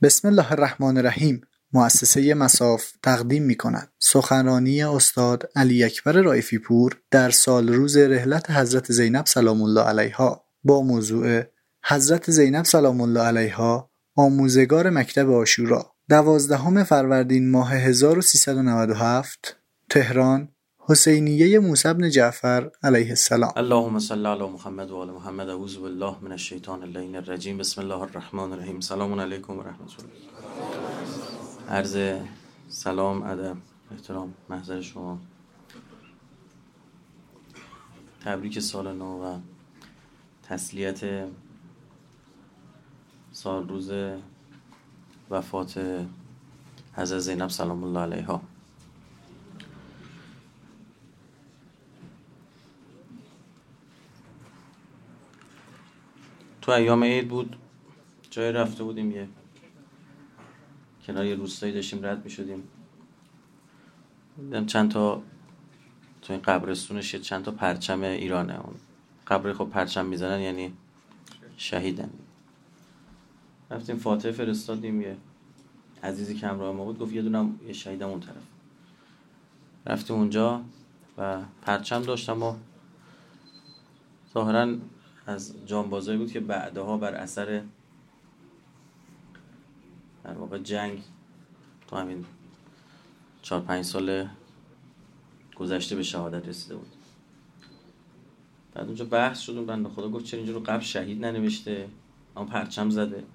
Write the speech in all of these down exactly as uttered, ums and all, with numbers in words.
بسم الله الرحمن الرحیم. مؤسسه مصاف تقدیم می‌کند سخنرانی استاد علی اکبر رائفی پور در سال روز رحلت حضرت زینب سلام الله علیها با موضوع حضرت زینب سلام الله علیها آموزگار مکتب عاشورا، دوازدهم فروردین ماه هزار و سیصد و نود و هفت، تهران، حسینیه موسی بن جعفر علیه السلام. اللهم صل علی محمد و آل محمد. اعوذ بالله من الشیطان اللعین الرجیم. بسم الله الرحمن الرحیم. سلام علیکم و رحمت الله. عرض سلام، ادب، احترام محضر شما. تبریک سال نو و تسلیت سال روز وفات حضرت زینب سلام الله علیها. تو ایام عید بود، جای رفته بودیم، یه کنار یه روستایی داشتیم رد می شدیم، دیدم چند تا تو این قبرستونش چند تا پرچم ایرانه. اون قبر خب پرچم میزنن یعنی شهیدن. رفتیم فاتحه فرستادیم، یه عزیزی که همراه ما بود گفت یه دونم یه شهیدم اون طرف. رفتیم اونجا و پرچم داشتم و ظاهراً از جانبازایی بود که بعدها بر اثر در واقع جنگ تو همین چهار پنج سال گذشته به شهادت رسیده بود. بعد اونجا بحث شد و بنده خدا گفت چرا اینجا رو قبل شهید ننوشته اما پرچم زده.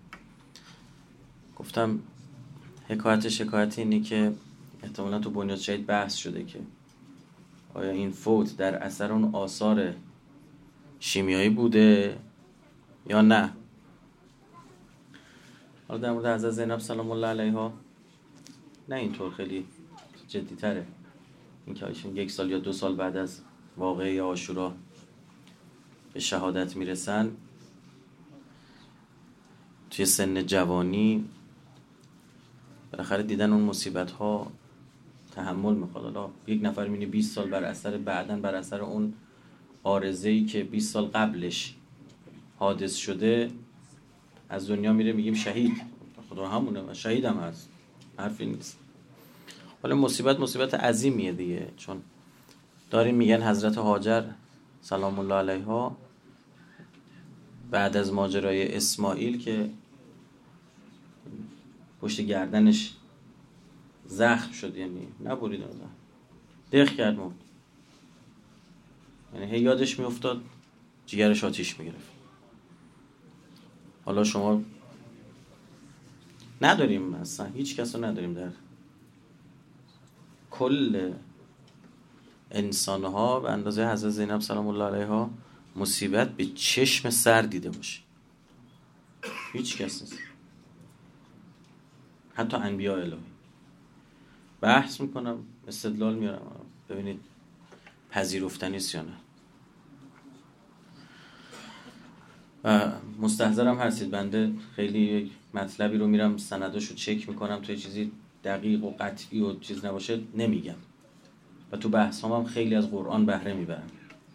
گفتم حکایت حکایت اینه که احتمالاً تو بنیاد شهید بحث شده که آیا این فوت در اثر اون آثار شیمیایی بوده یا نه. حالا در مورد حضرت زینب سلام الله علیها نه اینطور خیلی جدی تره، این که ایشون یک سال یا دو سال بعد از واقعه عاشورا به شهادت میرسن، توی سن جوانی بالاخره دیدن اون مصیبت ها تحمل میخواد. حالا یک نفر میبینی بیست سال بر اثر بعدن بر اثر اون عارضه‌ای که بیست سال قبلش حادث شده از دنیا میره، میگیم شهید. خدا همونه، شهید هم هست، حرفی نیست. حالا مصیبت مصیبت عظیمیه دیگه، چون داریم میگن حضرت هاجر سلام الله علیها بعد از ماجرای اسماعیل که پشت گردنش زخم شد، یعنی نبرید اون دق کرد مرد، یعنی هی یادش میافتاد جیگرش آتیش میگرفت. حالا شما نداریم، اصلا هیچ کس رو نداریم در کل انسانها به اندازه حضرت زینب سلام الله علیها مصیبت به چشم سر دیده باشه. هیچ کس نیست، حتی انبیاء الهی. بحث میکنم، استدلال میارم، ببینید پذیرفتنی است یا نه. و مستحضرم هستید بنده خیلی یک مطلبی رو میرم سنداشو چک میکنم، توی چیزی دقیق و قطعی و چیز نباشه نمیگم و تو بحث هم, هم خیلی از قرآن بهره میبرم.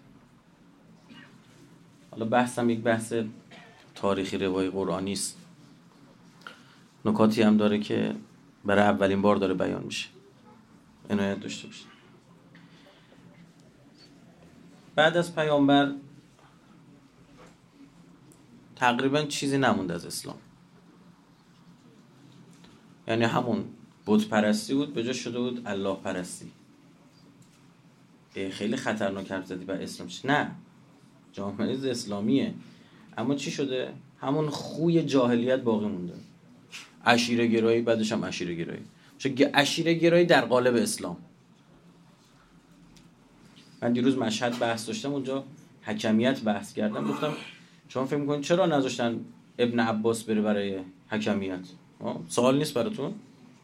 حالا بحثم یک بحث تاریخی روایی قرآنی است، نکاتی هم داره که برای اولین بار داره بیان میشه، عنایت داشته باشید. بعد از پیامبر تقریبا چیزی نمونده از اسلام، یعنی همون بت پرستی بود به جا شده بود الله پرستی. خیلی خطرناک حرف زدی بر اسلام. نه، جامعه اسلامیه، اما چی شده؟ همون خوی جاهلیت باقی مونده، عشیره گرایی، بعدش هم عشیره گرایی. چون عشیره گرایی در قالب اسلام. من دیروز مشهد بحث داشتم، اونجا حکمیت بحث کردم، گفتم شما فکر می‌کنید چرا نذاشتن ابن عباس بره برای حکمیت؟ سوال نیست براتون؟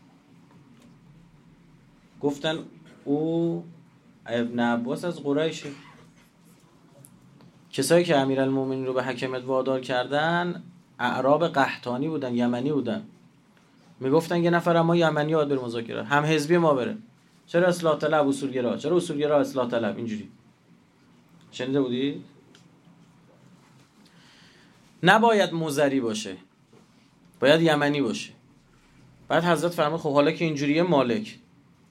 گفتن او ابن عباس از قریشه. کسایی که امیرالمومنین رو به حکمیت وادار کردن اعراب قحطانی بودن، یمنی بودن. میگفتن یه نفر ما یمنی باید بره مذاکره، هم حزبی ما بره. چرا اصلاح طلب اصولگرا؟ چرا اصولگرا اصلاح طلب؟ اینجوری شنیده بودی؟ نباید مزری باشه، باید یمنی باشه. بعد حضرت فرمود خب حالا که اینجوریه مالک.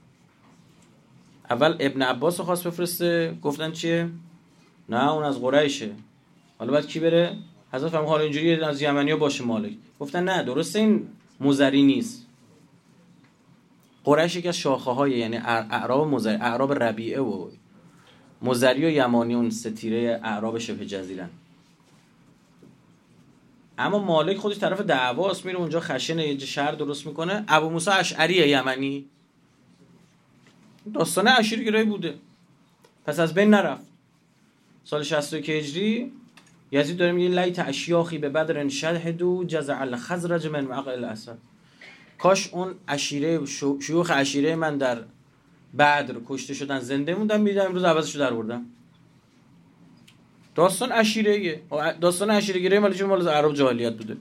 اول ابن عباس رو خواست بفرسته، گفتن چیه؟ نه اون از قریشه. حالا بعد کی بره؟ حضرت فرمود حالا اینجوریه از یمنی‌ها باشه مالک. گفتن نه درسته این مزری نیست. قریش یکی از شاخه‌های یعنی اعراب مزری، اعراب ربیعه و مزری و یمانی اون ستیره اعراب شبه جزیرن. اما مالک خودش طرف دعواست، میره اونجا خشن یه شهر درست میکنه. ابو موسی اشعری یمنی داستان عشیرگرایی بوده، پس از بین نرفت. سال شصت و یک هجری یزید داره میگه لیت اشیاخی به بدر شهدوا جزع الخزرج من معقل الاسد. کاش اون عشیره شیوخ عشیره من در بدر کشته شدن زنده موندن، میدم امروز عوضشو در بردم. داستان عشیره‌ایه. داستان عشیره‌گیری مال چه؟ مال عرب جاهلیت بوده.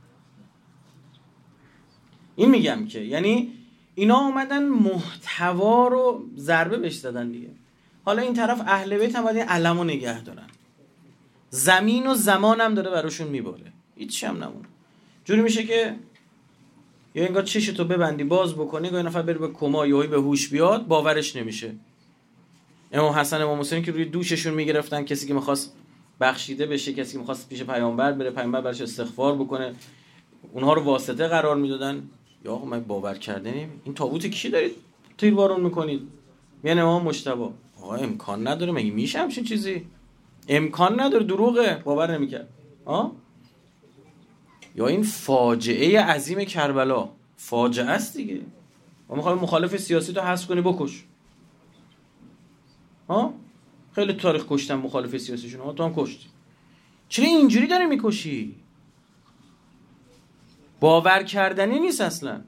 این میگم که یعنی اینا اومدن محتوا رو ضربه بهش زدن دیگه. حالا این طرف اهل بیت هم باید این علمو نگه دارن، زمین و زمان هم داره براشون میباره، هیچی هم نمونه. جوری میشه که یا انگار چشتو ببندی باز بکنی، یا یه نفر بره به کما یا به هوش بیاد باورش نمیشه. امام حسن امام حسین که روی دوششون میگرفتن، کسی که میخواست بخشیده بشه، کسی که میخواست پیش پیامبر بره، پیامبر براش استغفار بکنه، اونها رو واسطه قرار میدادن. یا آقا من باور کردنیم این تابوت کی دارید تیربارون میکنید؟ میگن امام مجتبی. آقا امکان نداره، مگه میشه همچین چیزی؟ امکان نداره، دروغه، باور نمیکرد. ها؟ یا این فاجعه عظیم کربلا فاجعه است دیگه. ما میخوایم مخالف سیاسی تو حذف کنی بکش. ها؟ خیلی تاریخ کشتن مخالف سیاسیشون، ها تو هم کشتی. چرا اینجوری داری میکشی؟ باور کردنی نیست اصلا.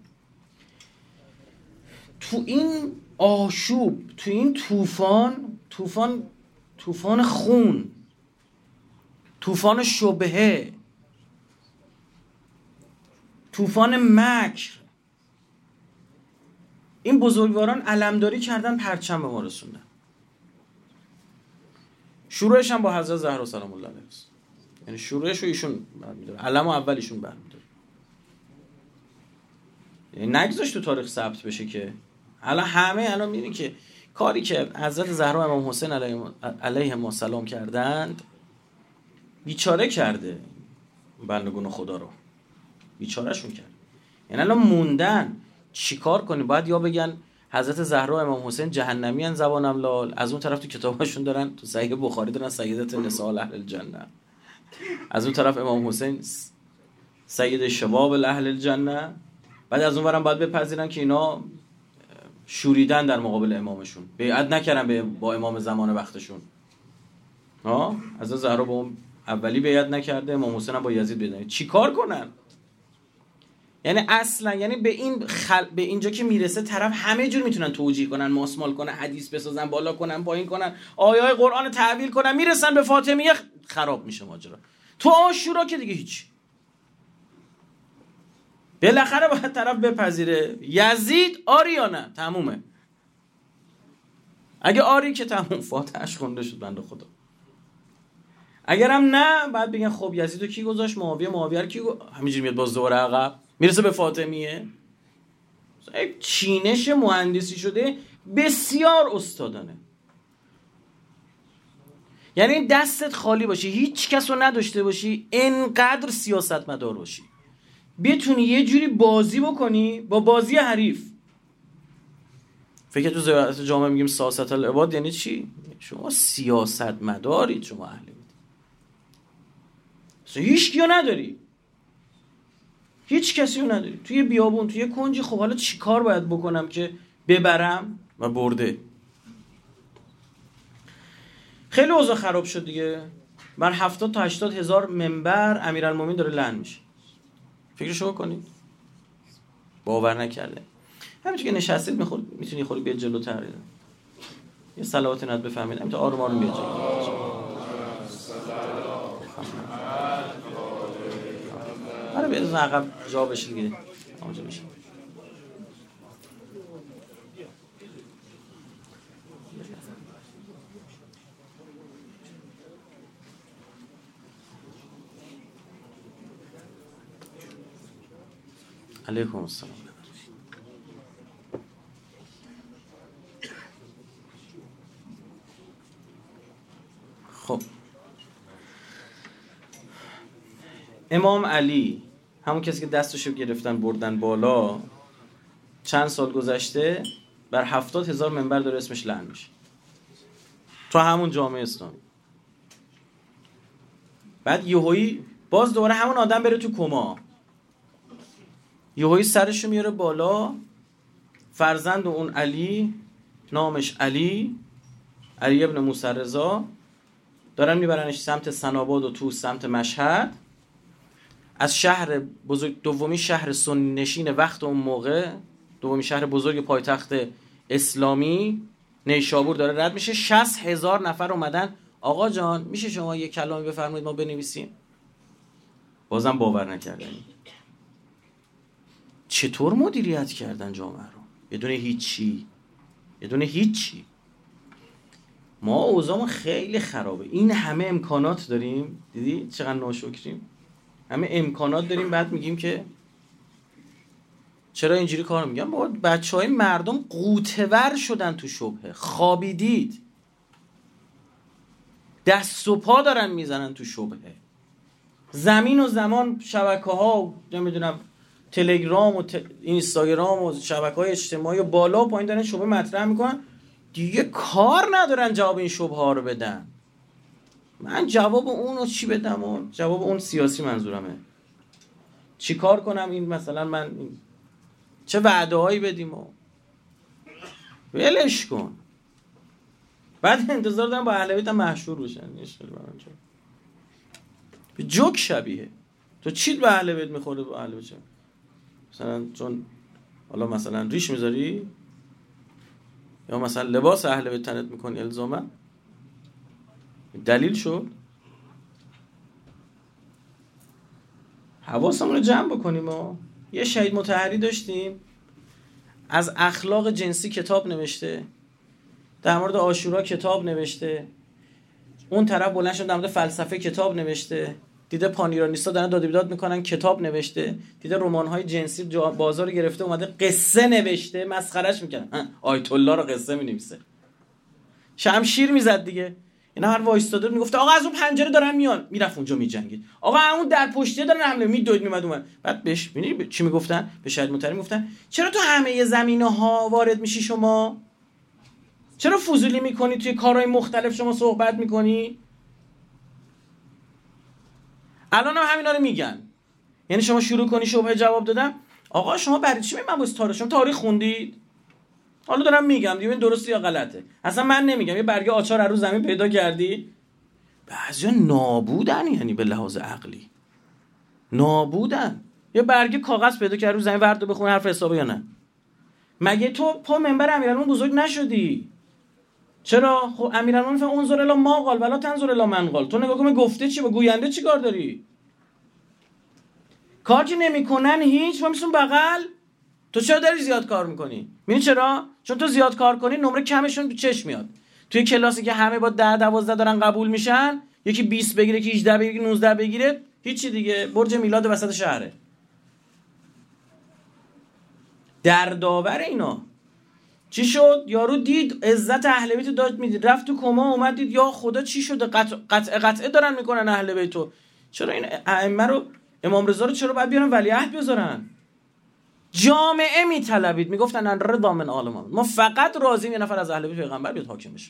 تو این آشوب، تو این طوفان، طوفان طوفان خون، طوفان شبهه، طوفان مکر، این بزرگواران علمداری کردن، پرچم به ما رسوندن. شروعش هم با حضرت زهرا سلام الله علیها، یعنی شروعش رو ایشون برمی‌داره، علم اول ایشون برمی‌داره. یعنی نگذاشت تو تاریخ ثبت بشه که الان همه الان می‌بینی که کاری که حضرت زهرا امام حسین علیهم السلام کردند بیچاره کرده بندگان خدا رو، بیچارهشون کرد. یعنی الان موندن چیکار کنیم؟ باید یا بگن حضرت زهرا امام حسین جهنمی ان زبانم لال، از اون طرف تو کتاباشون دارن، تو صحیح بخاری دارن سیدت نساء اهل الجنه، از اون طرف امام حسین سید شباب اهل الجنه. بعد از اون ورم باید بپذیرن که اینا شوریدن در مقابل امامشون، بیعت نکردن به با امام زمان وقتشون. ها حضرت زهرا با اون اولی بیعت نکرده، امام حسین هم با یزید بیعت. چیکار کنن؟ یعنی اصلا یعنی به این خل... به اینجا که میرسه طرف همه جور میتونن توجیه کنن، ماسمال کنن، حدیث بسازن، بالا کنن، پایین کنن، آیای قرآن تعویل کنن، میرسن به فاطمیه خراب میشه ماجرا. تو عاشورا که دیگه هیچ. بالاخره باید طرف بپذیره یزید آری یا نه، تمومه. اگه آری که تموم، فاتحش خونده شد بنده خدا. اگرم نه بعد بگن خب یزیدو کی گذاشت؟ معاویه. معاویه رو کی گو... همینجوری میاد باز دوباره عقب میرسه به فاطمیه. یک چینش مهندسی شده بسیار استادانه. یعنی دستت خالی باشی، هیچ کس رو نداشته باشی، انقدر سیاستمدار باشی، بتونی یه جوری بازی بکنی با بازی حریف. فکر تو زیارت جامعه میگیم سیاست العباد یعنی چی؟ شما سیاستمدارید، شما اهل بیت. هیچ کیو نداری، هیچ کسی رو نداری توی بیابون، توی کنجی. خب حالا چی کار باید بکنم که ببرم؟ و برده. خیلی اوضاع خراب شد دیگه. بر هفتاد تا هشتاد هزار منبر امیرالمومنین داره لعن میشه. فکرشو بکنید. باور نکرده. همینطور که نشستید میخواد میتونی خودت بیاد جلوتر. یه صلوات ند بفهمید. همینطور آروم آروم بیاد جلو. آره بیاد عقب جا بشه دیگه. آنجا بشه. علیکم السلام. امام علی، همون کسی که دستشو گرفتن بردن بالا، چند سال گذشته بر هفتاد هزار منبر داره اسمش لعن میشه تو همون جامعه اسلامی. بعد یهویی باز دوباره همون آدم بره تو کما، یهویی سرشو میاره بالا، فرزند اون علی، نامش علی علی ابن موسی رضا، دارن میبرنش سمت سناباد و تو سمت مشهد. از شهر بزرگ، دومی شهر سنی نشین وقت اون موقع، دومی شهر بزرگ پایتخت اسلامی نیشابور داره رد میشه. شصت هزار نفر اومدن آقا جان میشه شما یه کلامی بفرمایید ما بنویسیم؟ بازم باور نکردنی. چطور مدیریت کردن جامعه رو بدون هیچی، بدون هیچی. ما اوضاعمون خیلی خرابه. این همه امکانات داریم، دیدی چقدر ناشکریم؟ همه امکانات داریم بعد میگیم که چرا اینجوری کار میگم؟ بابا بچهای مردم قوتور شدن تو شبهه، خوابیدید، دست و پا دارن میزنن تو شبهه. زمین و زمان شبکه ها، نمیدونم تلگرام و ت... اینستاگرام و شبکه های اجتماعی و بالا و پایین دارن شبهه مطرح میکنن، دیگه کار ندارن جواب این شبهه ها رو بدن. من جواب اون رو چی بدم؟ و جواب اون سیاسی منظورمه چی کار کنم؟ این مثلا من این چه وعده هایی بدیم و ولش کن. بعد انتظار دارم با اهل بیت هم مشهور بشن. به جوک شبیه. تو چی به اهل بیت میخوره؟ با اهل بیت مثلا چون حالا مثلا ریش میذاری یا مثلا لباس اهل بیت تنت میکنی الزاما دلیل شد؟ حواسمون رو جمع بکنیم. ما یه شهید مطهری داشتیم از اخلاق جنسی کتاب نوشته، در مورد عاشورا کتاب نوشته، اون طرف بلند شد در مورد فلسفه کتاب نوشته، دیده پانیرانیستا دارن داد و بیداد میکنن کتاب نوشته، دیده رمان‌های جنسی بازار گرفته اومده قصه نوشته، مسخرهش میکنن آیت الله رو قصه مینویسه، شمشیر میزد دیگه. اینا هر وایستاده میگفت آقا از اون پنجره دارن میان، میرفت اونجا میجنگید، آقا اون در پشته دارن حمله میدوید میمد اومد. بعد بهش ببینید چی میگفتن؟ به شهید مطهری میگفتن چرا تو همه زمینه‌ها وارد میشی؟ شما چرا فضولی میکنی؟ توی کارهای مختلف شما صحبت میکنی. الان هم همینا رو میگن. یعنی شما شروع کنی شبهه جواب دادن، آقا شما برای چی من مباحث تاریخ شما تاریخ خوندید؟ حالا دارم میگم دیگه، این درسته یا غلطه اصلا من نمیگم. یه برگه آچار از رو زمین پیدا کردی؟ بعضیا نابودن، یعنی به لحاظ عقلی نابودن. یه برگه کاغذ پیدا کردی رو زمین ورد بخون حرف حسابه یا نه؟ مگه تو پا منبر امیرالمومنین بزرگ نشدی؟ چرا؟ خب امیرالمومنین فهم انظر الی ما قال ولا تنظر الی من قال. تو نگاه کن گفته چی، با گوینده چی کار داری؟ کار که نمیکنن هیچ، ما میسون بغل. تو چرا داری زیاد کار میکنی؟ میدونی چرا؟ چون تو زیاد کار کنی نمره کمشون تو چشم میاد. توی کلاسی که همه با ده دوازده دارن قبول میشن، یکی بیست بگیره، یکی هجده بگیره، یکی نوزده بگیره، هیچی دیگه. برج میلاد وسط شهره. در داور اینا چی شد؟ یارو دید عزت اهل بیت داد میدید، رفت تو کما، اومد دید یا خدا چی شده؟ قطع قطع قطعه دارن میکنن اهل بیتو. چرا این ائمه رو، امام رضا رو چرا باید بیارن ولیعهد بذارن؟ جامعه میطلبید، میگفتن ان رضا من آل محمد، ما فقط راضیم یه نفر از اهل بیت پیغمبر بیاد حاکم بشه.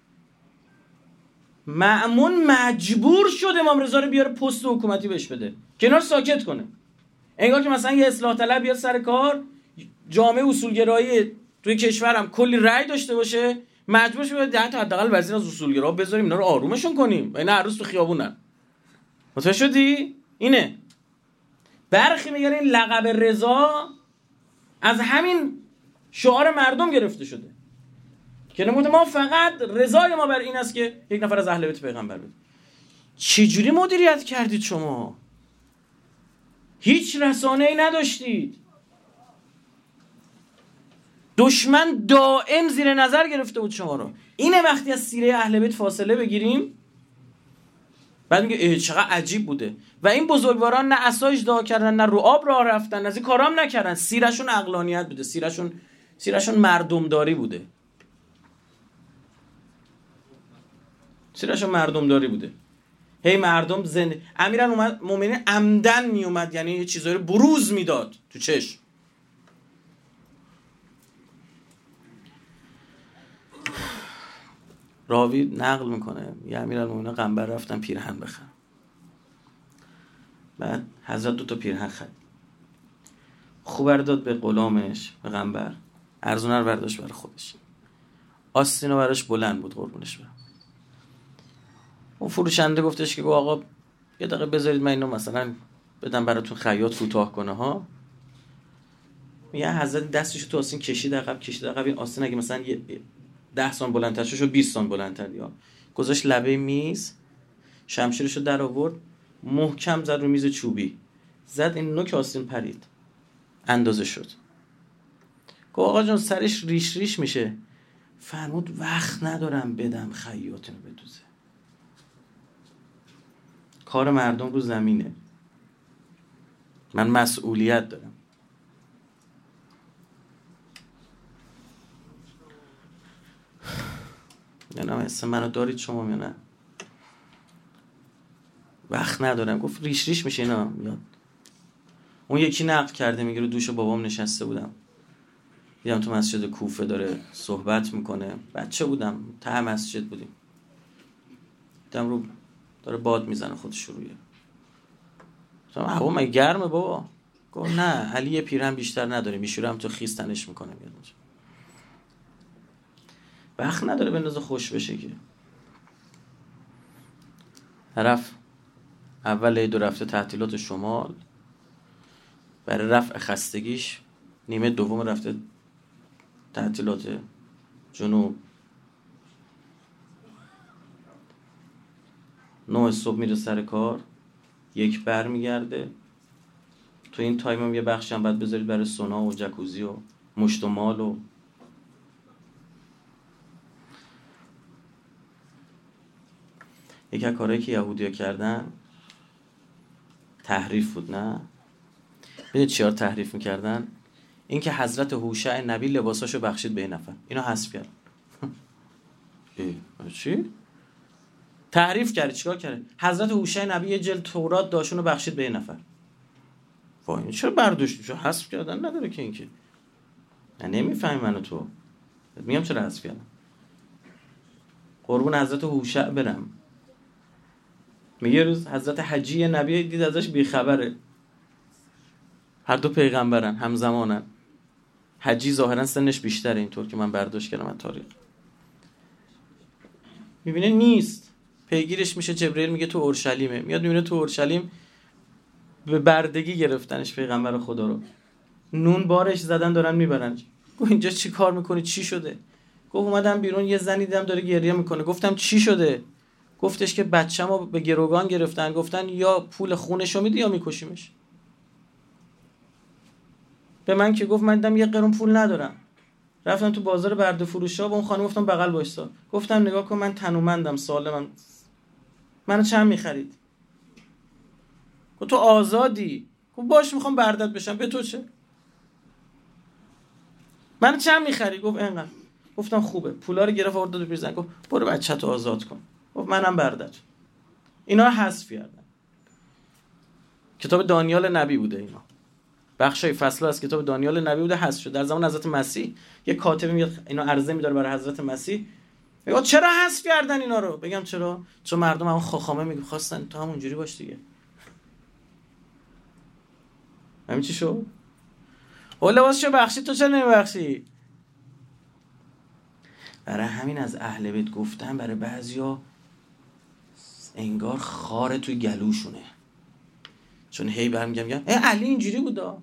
مأمون مجبور شد امام رضا رو بیاره پست حکومتی بهش بده که اینا رو ساکت کنه. انگار که مثلا یه اصلاح طلب بیاد سر کار، جامعه اصولگرایی توی کشورم کلی رأی داشته باشه، مجبور شد ده تا حداقل وزیر از اصولگرا بذاریم اینا رو آرومشون کنیم و اینا هر روز تو خیابونن. متوجه شدی؟ اینه. برخی میگن این لقب رضا از همین شعار مردم گرفته شده که نموده ما فقط رضای ما بر این است که یک نفر از اهل بیت پیغمبر بده. چجوری مدیریت کردید شما؟ هیچ رسانه‌ای نداشتید. دشمن دائم زیر نظر گرفته بود شما رو. اینه وقتی از سیره اهل بیت فاصله بگیریم بعد میگه چقدر عجیب بوده. و این بزرگواران نه عصا اژدها کردن، نه رعاب راه رفتن، از این کارام نکردن. سیرشون عقلانیت بوده، سیرشون سیرشون مردمداری بوده. سیرشون مردمداری بوده. هی مردم زنده. امیرالمومنین عمدن می اومد، یعنی یه چیزایی رو بروز میداد تو چشم. راوی نقل میکنه یه امیرالمومنین قنبر رفتن پیرهن بخرن، بعد حضرت دو تا پیرهن خرید، خوبر داد به غلامش به قنبر، ارزونه رو برداشت برای خودش، آستینو براش بلند بود قربونش برم. اون فروشنده گفتش که آقا یه دقیقه بذارید من اینو مثلا بدم براتون خیاط کوتاه کنه ها. میگه حضرت دستشو تو آستین کشید عقب کشید عقب، این آستین اگه مثلا یه ده سانت بلندتر شد بیست سانت بلندتر یا گذاشت لبه میز، شمشیرشو در آورد محکم زد رو میز چوبی، زد این نوک آستین پرید، اندازه شد. گفت آقا جون سرش ریش ریش میشه. فرمود وقت ندارم بدم خیاطونو بدوزه، کار مردم رو زمینه، من مسئولیت دارم. یعنی مثلا منو دارید شما یا نه؟ وقت ندارم. گفت ریش ریش میشه اینا میاد. اون یکی نقل کرده میگه رو دوش بابام نشسته بودم، دیدم تو مسجد کوفه داره صحبت میکنه، بچه بودم ته مسجد بودیم، دیدم رو داره باد میزنه خودش رویه. گفتم هوا مگه گرمه بابا؟ گفت نه علی یه پیرهن بیشتر نداره میشورم تو خیس تنش میکنه میاد اونجا. وقت نداره بندازه خوش بشه که. طرف اول عید رفته تعطیلات شمال، برای رفع خستگیش نیمه دوم رفته تعطیلات جنوب. نه صبح میره سر کار، یک بر میگرده. تو این تایم هم یه بخشی هم باید بذارید برای سونا و جکوزی و مشت و مال و یکی از کارهایی که یهودی‌ها کردن تحریف بود. نه ببینید چیار تحریف میکردن؟ این که حضرت هوشع نبی لباساشو بخشید به این نفر، اینو حذف کرد. چی؟ تحریف کرد. چیکار کرد؟ حضرت هوشع نبی یه جلد تورات داشونو بخشید به این نفر. وای این چرا برداشت چرا حذف کردن؟ نداره که اینکه من نمیفهمی منو تو میگم چرا حذف کردن. قربون حضرت هوشع برم. میگه روز حضرت حجی نبی دید ازش بیخبره، هر دو پیغمبرن همزمانن. حجی ظاهرا سنش بیشتره اینطور که من برداشت کردم از تاریخ. میبینه نیست، پیگیرش میشه، جبرئیل میگه تو اورشلیمه، میاد میبینه تو اورشلیم به بردگی گرفتنش پیغمبر خدا رو، نون بارش زدن دارن میبرن. گفت اینجا چی کار میکنی؟ چی شده؟ گفت اومدم بیرون یه زنی دیدم داره گریه میکنه. گفتم چی شده؟ گفتش که بچه‌مو به گروگان گرفتن، گفتن یا پول خونشو میدی یا میکشیمش. به من که گفت من دیدم یه قرون پول ندارم، رفتم تو بازار برده فروشا با اون خانم گفتم بغل وایسا، گفتم نگاه کن من تنومندم سالمم، منو چند میخرید؟ گفت تو آزادی. گفت باش میخوام بردت بشم، به تو چه؟ منو چند میخری؟ گفت اینقدر. گفتم خوبه. پولا رو گرفت آورد داد پیرزن، گفت برو بچه‌تو آزاد کن. گفت منم بردت. اینا حذف کردن. کتاب دانیال نبی بوده اینا. بخشای فصل از کتاب دانیال نبی بوده حذف شد. در زمان حضرت مسیح یه کاتب میاد اینا عرضه میداره برای حضرت مسیح، میگه چرا حذف کردن اینا رو؟ بگم چرا؟ چون مردم همون خاخامه میگه خواستن تو همونجوری باش دیگه. همین چی شد؟ اول لباسشو بخشی تو چرا نمیبخشی؟ برای همین از اهل بیت گفتن برای بعضیا انگار خاره توی گلوشونه، چون هی برم میگم میگم ای علی اینجوری بودا.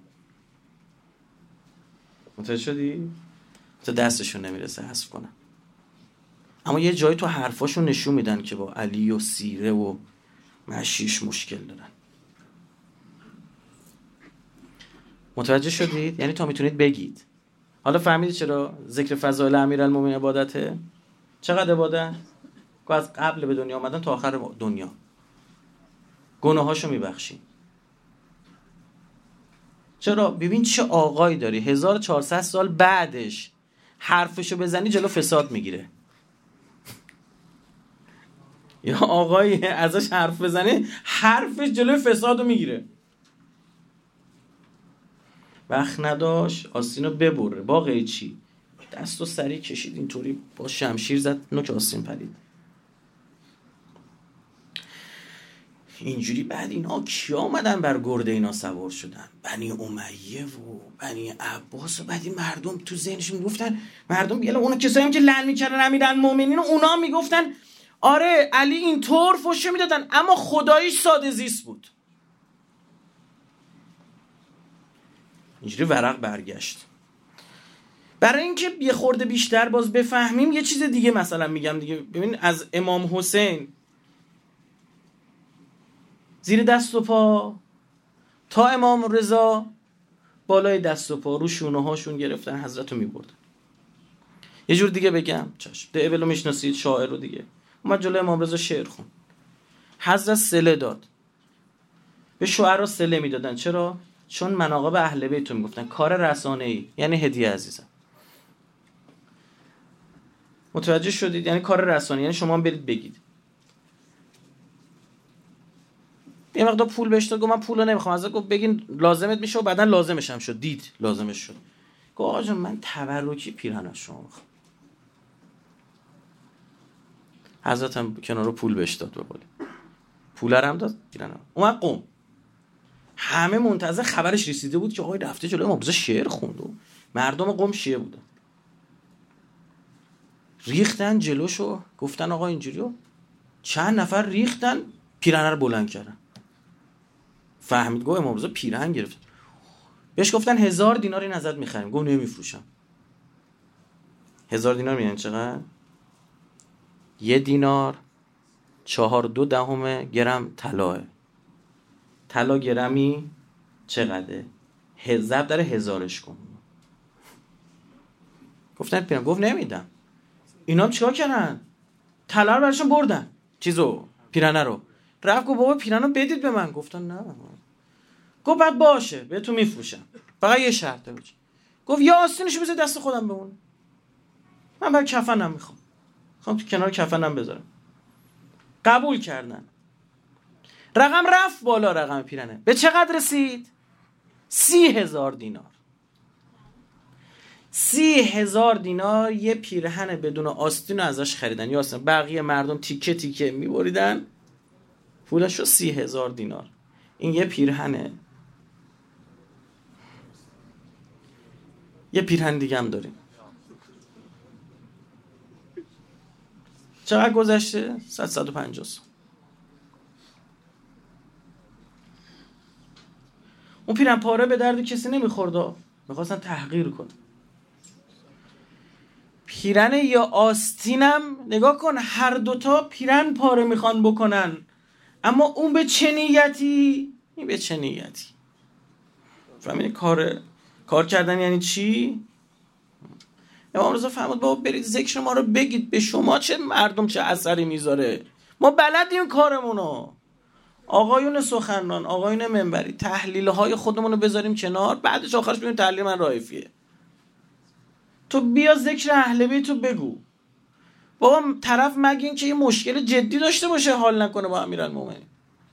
متوجه شدی؟ تو دستشون نمیرسه حذف کنن، اما یه جایی تو حرفاشون نشون میدن که با علی و سیره و مشیش مشکل دارن. متوجه شدید؟ یعنی تا میتونید بگید. حالا فهمیدید چرا ذکر فضائل امیرالمومنین عبادته؟ چقدر عبادت؟ که از قبل به دنیا آمدن تا آخر دنیا گناهاشو میبخشی. چرا؟ ببین چه آقایی داری، هزار و چهارصد سال بعدش حرفشو بزنی جلو فساد میگیره. یا آقای ازش حرف بزنه حرفش جلوی فسادو میگیره. وقت نداشت آستینو ببره. با قیچی دستو سریع کشید اینطوری با شمشیر زد نوک آستین پرید. اینجوری بعد اینا کیا آمدن بر گرده اینا سوار شدن؟ بنی امیه و بنی عباس و بعد این مردم تو ذهنشون میگفتن، مردم بیالا اونا کسایی هم که لعن میکردن امیرال المومنین اونا میگفتن آره علی اینطور فوشه میدادن اما خداییش ساده زیست بود. اینجوری ورق برگشت. برای اینکه یه خورده بیشتر باز بفهمیم یه چیز دیگه مثلا میگم دیگه. ببین از امام حسین زیر دست و پا تا امام رضا بالای دست و پا رو شونه هاشون گرفتن حضرت رو میبردن. یه جور دیگه بگم چشم دعبلو میشناسید شاعر رو دیگه، اومد جلوی امام رضا شعر خون. حضرت صله داد. به شعرا صله میدادن. چرا؟ چون مناقب اهل بیت رو میگفتن کار رسانه‌ای، یعنی هدیه عزیزم. متوجه شدید؟ یعنی کار رسانه‌ای، یعنی شما برید بگید. یه مقدار پول بهش داد، گفت من پولو نمیخوام. ازش گفت بگین لازمت میشه و بعدن لازمش هم شد. دید لازمش شد. گفت آقا جان من تبرکی پیرهن از شما میخوام. حضرت هم کنارو پول بهش داد به قول. پول هم داد پیرهن. اومد قم. همه منتظر خبرش رسیده بود که آقای رفته جلوی امام رضا شعر خوند و مردم قم شیعه بودن. ریختن جلوشو، گفتن آقا اینجوریو. چند نفر ریختن پیرهن رو بلند کردن. فهمید گفت امام رضا پیرهن گرفت. بهش گفتن هزار دینار این ازت میخریم. گفت نمیفروشم. هزار دینار میگن چقدر؟ یه دینار چهار دو دهم گرم طلاه. طلا گرمی چقدره؟ ضرب در هزارش کن. گفتن پیرهن. گفت نمیدم. اینا هم چیکار کردن؟ طلا رو براشون بردن. چیزو پیرهن رو رفت گفت بابا پیرهن رو بدید به من. گفتن نه. گفت بعد باشه بهتون میفروشم فقط یه شرطه بود. گفت یا آستینشو بذار دست خودم بمونه، من برای کفنم میخوام، میخوام تو کنار کفنم بذارم. قبول کردن. رقم رفت بالا. رقم پیرهنه به چقدر رسید؟ سی هزار دینار. سی هزار دینار یه پیرهن بدون آستین رو ازش خریدن. یا اصلا بقیه مردم تیکه تیکه میبریدن پولش رو. سی هزار دینار این یه پیرهنه. یه پیرهن دیگه هم داریم. چقدر گذشته؟ صد صد و پنجاه سال. اون پیرهن پاره به درد کسی نمیخورد، میخواستن تحقیر کنن. پیرهن یا آستینم نگاه کن، هر دوتا پیرهن پاره میخوان بکنن، اما اون به چه نیتی؟ این به چه نیتی؟ فهمیدی کار کار کردن یعنی چی؟ امام رضا فرمود بابا برید ذکر ما رو بگید، به شما چه مردم چه اثری میذاره؟ ما بلدیم کارمونو. آقایون سخنران، آقایون منبری، تحلیل های خودمون رو بذاریم کنار، بعدش آخرش ببینیم تحلیل من رایفیه. تو بیا ذکر اهل بیت تو بگو. بابا طرف مگه این که یه مشکل جدی داشته باشه حال نکنه با امیرالمومنین.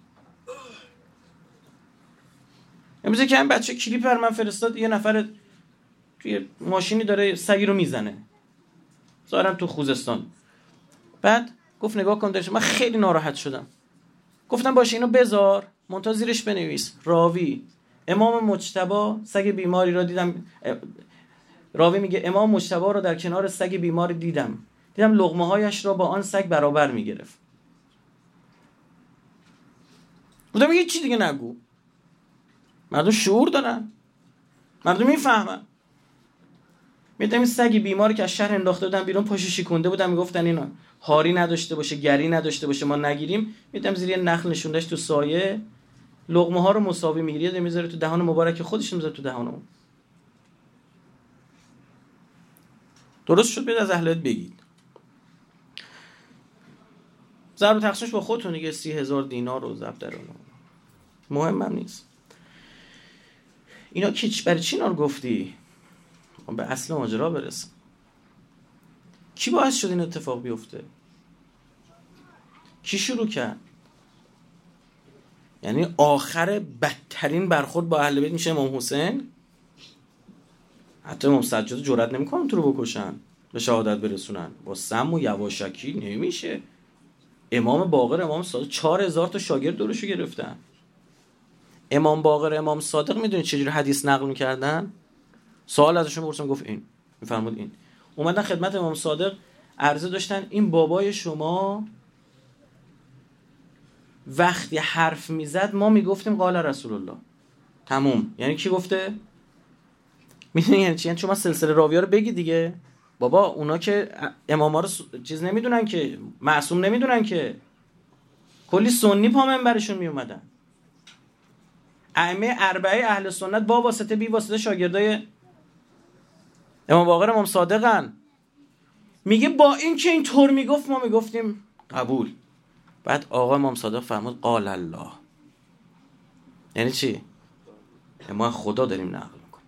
امروز که این بچه کلیپ بر من فرستاد، یه نفر توی ماشینی داره سگی رو میزنه، ظاهرا تو خوزستان. بعد گفت نگاه کن داشت، من خیلی ناراحت شدم. گفتم باشه اینو بذار منتها زیرش بنویس راوی امام مجتبی سگ بیماری را دیدم. راوی میگه امام مجتبی رو در کنار سگ بیماری دیدم دیدم لقمه هایش را با آن سگ برابر میگرفت. گفتم یه چی دیگه نگو. مردم شعور دارن، مردم میفهمن. میدم این سگ بیماری که از شهر انداخته بودن بیرون پاشو شیکونده بودن، میگفتن اینا هاری نداشته باشه گری نداشته باشه ما نگیریم. میدم زیر یه نخل نشوندش تو سایه، لقمه ها رو مساوی میگیره میذاره تو دهان مبارک خودش، میذاره تو دهانمون. درست شد؟ بیاد از اهل بیت بگید. ضرب تقسیمش با خودتون دیگه. سی هزار دینار رو ضرب در اون مهمم نیست. اینا کی برای چی اینا رو گفتی؟ به اصل ماجرا برسیم. کی باعث شد این اتفاق بیفته؟ کی شروع کرد؟ یعنی آخر بدترین برخورد با اهل بیت میشه امام حسین. حتی امام سجاد جرئت نمیکنن تو رو بکشن، به شهادت برسونن، با سم و یواشکی نمیشه. امام باقر، امام صادق چهار هزار تا شاگرد دورشو گرفتن. امام باقر، امام صادق میدونید چجوری حدیث نقل میکردن؟ سوال ازشون پرسیدم، گفت این میفرمود این. اومدن خدمت امام صادق عرضه داشتن این بابای شما وقتی حرف میزد ما میگفتیم قال رسول الله. تموم. یعنی کی گفته؟ میدونی یعنی چی؟ یعنی شما سلسله راویا رو بگی دیگه. بابا اونا که اماما رو چیز نمیدونن که، معصوم نمیدونن که، کلی سنی پا منبرشون میومدن. ائمه اربعه اهل سنت با واسطه بی واسطه شاگردای امام باقر امام صادقن. میگه با این که اینطور میگفت ما میگفتیم قبول. بعد آقا امام صادق فرمود قال الله. یعنی چی؟ ما خدا داریم نقل میکنیم.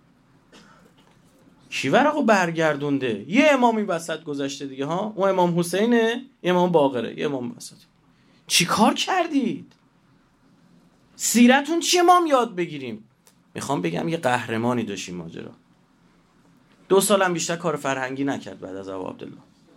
کی ورقو برگردونده؟ یه امامی وسط گذشته دیگه ها، اون امام حسینه، امام باقره، یه امام وسط. چی کار کردید؟ سیرتون چیه ما هم یاد بگیریم؟ میخوام بگم یه قهرمانی داشتیم ماجرا. دو سالم بیشتر کار فرهنگی نکرد بعد از ابو عبدالله.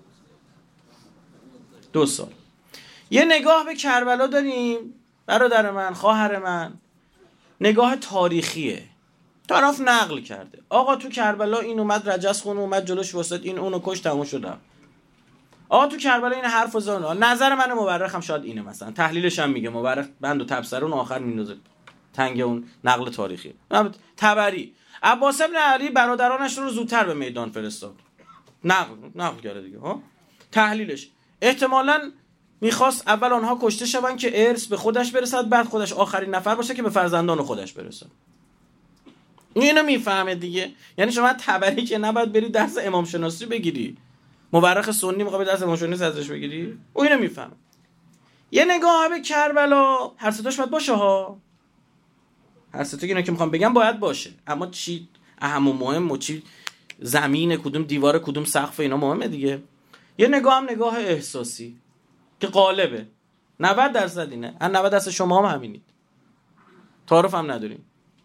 دو سال. یه نگاه به کربلا داریم برادر من، خواهر من، نگاه تاریخیه. طرف نقل کرده آقا تو کربلا این اومد رجس خون اومد جلوش واسط این اونو کش تموم شد. آقا تو کربلا این حرف زدن. نظر من مورخم شاید اینه، مثلا تحلیلش هم میگه مورخ بند و تبصره اون آخر مینوزه تنگ اون نقل تاریخی. تبری عباس ابن علی برادرانش رو زودتر به میدان فرستاد. نقل نقل کرده دیگه ها. تحلیلش احتمالاً میخواست اول آنها کشته شون که ارث به خودش برسد، بعد خودش آخرین نفر باشه که به فرزندان خودش برسه. اینو میفهمه دیگه. یعنی شما تبری که نباید بری درس امام شناسی بگیری، مورخ سنی میخواد درس امام شناسی ازش بگیری، او اینو میفهمه. یه نگاه به کربلا هر ستاش باید باشه ها. هر ستا اینا که میخوام بگم باید باشه، اما چی اهم و مهم و چی زمین کدوم دیوار کدوم سقف اینا مهمه دیگه. یه نگاه هم نگاه احساسی که غالبه. نود درصد اینه. ان نود درصد شما هم همینید. تعارف هم نداریم.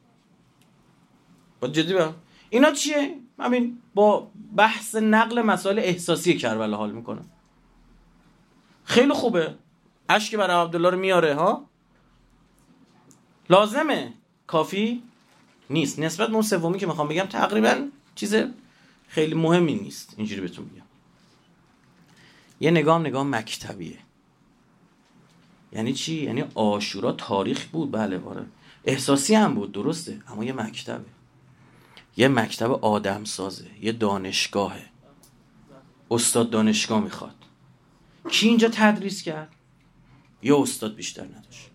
با جدی با اینا چیه؟ همین با بحث نقل مسائل احساسی کربلا حال میکنه. خیلی خوبه. اشک برای عبدالله رو میاره ها. لازمه، کافی نیست. نسبت به اون سومی که میخوام بگم تقریبا چیز خیلی مهمی نیست. اینجوری بهتون میگم. یه نگاه نگاه مکتبیه. یعنی چی؟ یعنی عاشورا تاریخ بود، بله باره. احساسی هم بود، درسته، اما یه مکتبه. یه مکتب آدم سازه، یه دانشگاهه. استاد دانشگاه میخواد. کی اینجا تدریس کرد؟ یه استاد بیشتر نداشت.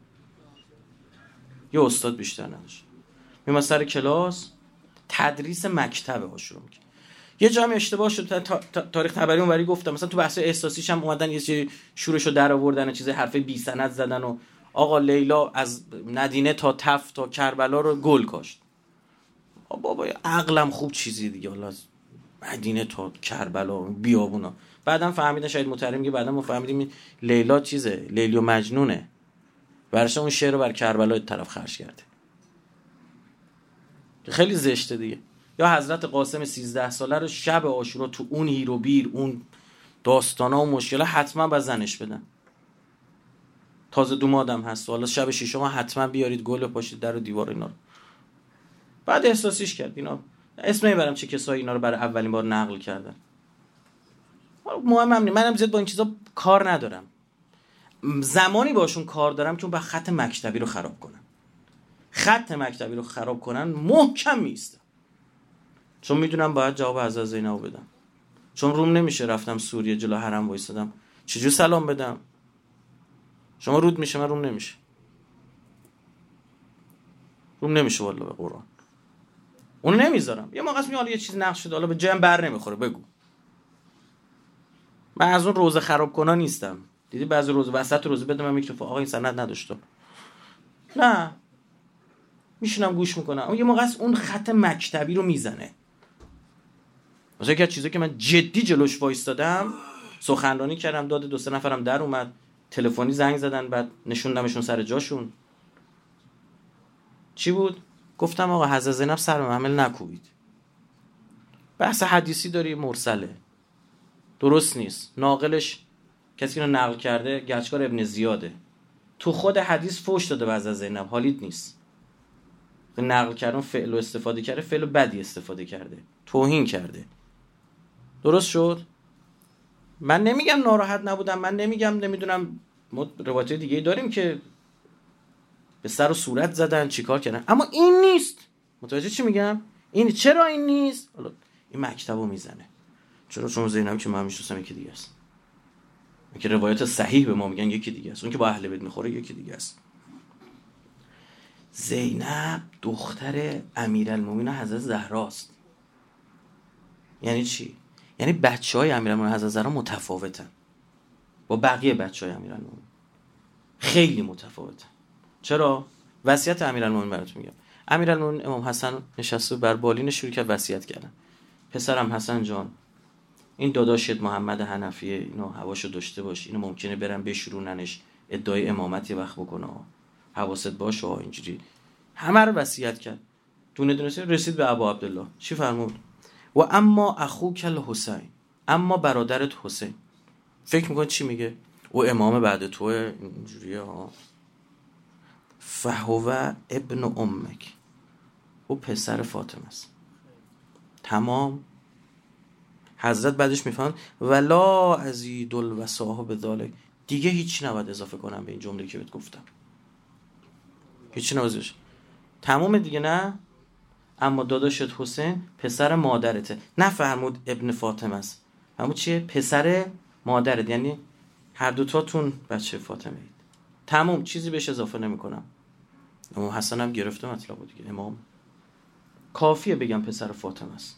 یه استاد بیشتر نداشت. میما سر کلاس تدریس مکتب عاشورا میکنه. یه جایی اشتباه شد، تاریخ تبری اونوری گفتم، مثلا تو بحث احساسیش هم اومدن یه چیزی شورشو در آوردن، چیز حرف بی سند زدن و آقا لیلا از مدینه تا تف تا کربلا رو گل کاشت. بابا عقلم خوب چیزی دیگه، حالا از مدینه تا کربلا بیابونا. بعدم فهمیدن شاید مترجم میگه بعدم ما فهمیدیم لیلا چیزه، لیلی و مجنونه، برش اون شعر رو بر کربلا طرف خرج کرده. خیلی زشته دیگه. یا حضرت قاسم سیزده ساله رو شب عاشورا تو اون هیر و بیر، اون داستانا و مشکلا حتما با زنش بدن. تازه دومادم هست، حالا شب شیشم حتما بیارید گل پاشید در و دیوار اینا رو. بعد احساسیش کرد. اینا اسم نمیبرم چه کسایی اینا رو برای اولین بار نقل کردن. مهمم نیست، منم زیاد با این چیزا کار ندارم. زمانی باشون کار دارم که اون با خط مکتبی رو خراب کنن. خط مکتبی رو خراب کنن محکم میستم. چون میدونم باید جواب حضرت زینب بدم. چون روم نمیشه رفتم سوریه جلو حرم وایسادم چجور سلام بدم. شما رود میشه، من روم نمیشه. روم نمیشه والله به قرآن. اون نمیذارم. یه موقع میاد یه چیز نقش شده، حالا به جام بر نمیخوره بگو. من از اون روزه خراب کنا نیستم. دیدی بعضی روز وسط روزه بدم من میکروفون آقا این سند نداشتم. نه. میشینم گوش میکنم. اون یه موقع اون خط مکتبی رو میزنه. مثلا که چیزی که من جدی جلوش وایستادم، سخنرانی کردم، داد دو سه نفرم در اومد، تلفنی زنگ زدن بعد نشوندمشون سر جاشون. چی بود؟ گفتم آقا حضرت زینب سر به محمل نکوبید. بحث حدیثی داری مرسله، درست نیست. ناقلش کسی رو نقل کرده گچکار ابن زیاده، تو خود حدیث فوش داده به حضرت زینب، حالیت نیست. نقل کردن فعل رو استفاده کرده، فعل رو بدی استفاده کرده، توهین کرده. درست شد؟ من نمیگم ناراحت نبودم، من نمیگم نمیدونم، ما روایت دیگه داریم که به سر و صورت زدن چیکار کردن، اما این نیست. متوجه چی میگم؟ این چرا این نیست؟ حالا این مکتبو میزنه. چرا؟ چون زینب که من میشناسم یکی دیگه است. که روایت صحیح به ما میگن یکی دیگه است، اون که با اهل بیت میخوره یکی دیگه است. زینب دختر امیرالمومنین حضرت زهراست. یعنی چی؟ یعنی بچهای امیرالمومنین حضرت زهرا متفاوتن با بقیه بچهای امیرالمومنین، خیلی متفاوتن. چرا؟ وصیت امیرالمومنین براتون میگم. امیرالمومنین امام حسن نشسته بر بالین شروع کرد وصیت کردن. پسرم حسن جان، این داداشت محمد حنفیه، اینو حواشو داشته باش، اینو ممکنه برن بشوروننش ادعای امامت یه وقت بکنه، حواست باشه. اینجوری همه رو وصیت کرد. دونه دونه رسید به ابا عبدالله. چی فرمود؟ و اما اخوک الحسین، اما برادرت حسین. فکر میکنید چی میگه؟ او امام بعد توه، اینجوریه ها. فهو ابن امک، او پسر فاطمه است. تمام. حضرت بعدش میفهمن ولا ازید الوصاه بذالک، دیگه هیچی نباید اضافه کنم به این جمله که بهت گفتم، هیچی نباید. تمام دیگه. نه اما داداشت حسین پسر مادرته. نه فرمود ابن فاطمه است، فرمود چیه؟ پسر مادرت، یعنی هر دوتاتون بچه فاطمه اید. تمام، چیزی بهش اضافه نمی کنم. امام حسن هم گرفته مطلب بود دیگه، امام کافیه بگم پسر فاطمه است.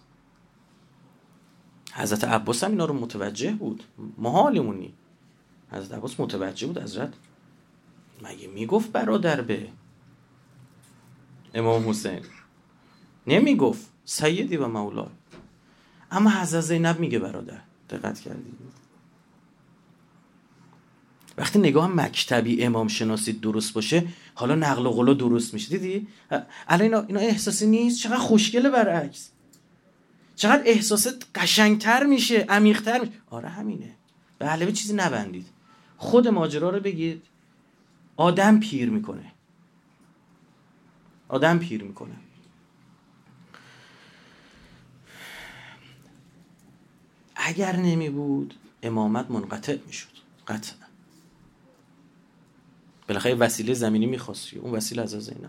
حضرت عباس هم اینا رو متوجه بود، محالمونی. حضرت عباس متوجه بود. حضرت مگه میگفت برادر به امام حسین؟ نمیگفت سیدی و مولا. اما حضرت زینب میگه برادر. دقت کردی؟ وقتی نگاه مکتبی امام شناسی درست باشه، حالا نقل و قول درست میشه. دیدی؟ الان اینا, اینا احساسی نیست؟ چقدر خوشگله برعکس، چقدر احساست قشنگتر میشه، عمیق‌تر میشه. آره همینه. به علاوه چیزی نبندید. خود ماجرا رو بگید. آدم پیر میکنه، آدم پیر میکنه. اگر نمی بود امامت منقطع میشد قطعا. بالاخره وسیله زمینی میخواستی، اون وسیله از زینب.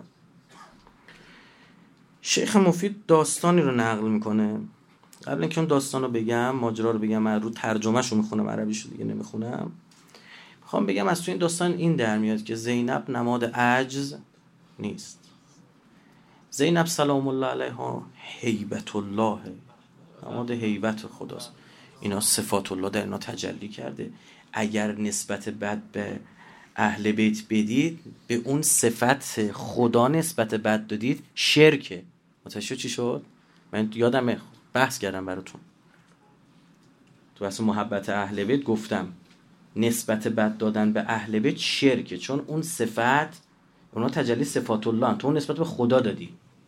شیخ مفید داستانی رو نقل میکنه. قبل اینکه اون داستان رو بگم، ماجرا رو بگم، من رو ترجمه‌شو میخونم، عربیشو دیگه نمیخونم. میخوام بگم از تو این داستان این در میاد که زینب نماد عجز نیست. زینب سلام الله علیها هیبت الله، نماد هیبت خداست. اینا صفات الله در اینا تجلی کرده. اگر نسبت بد به اهل بیت بدید، به اون صفت خدا نسبت بد دادید، شرکه. متوجه چی شد؟ من یادمه بحث کردم براتون تو بحث محبت اهل بیت، گفتم نسبت بد دادن به اهل بیت شرکه، چون اون صفت اونا تجلی صفات الله هم. تو اون نسبت به خدا دادی،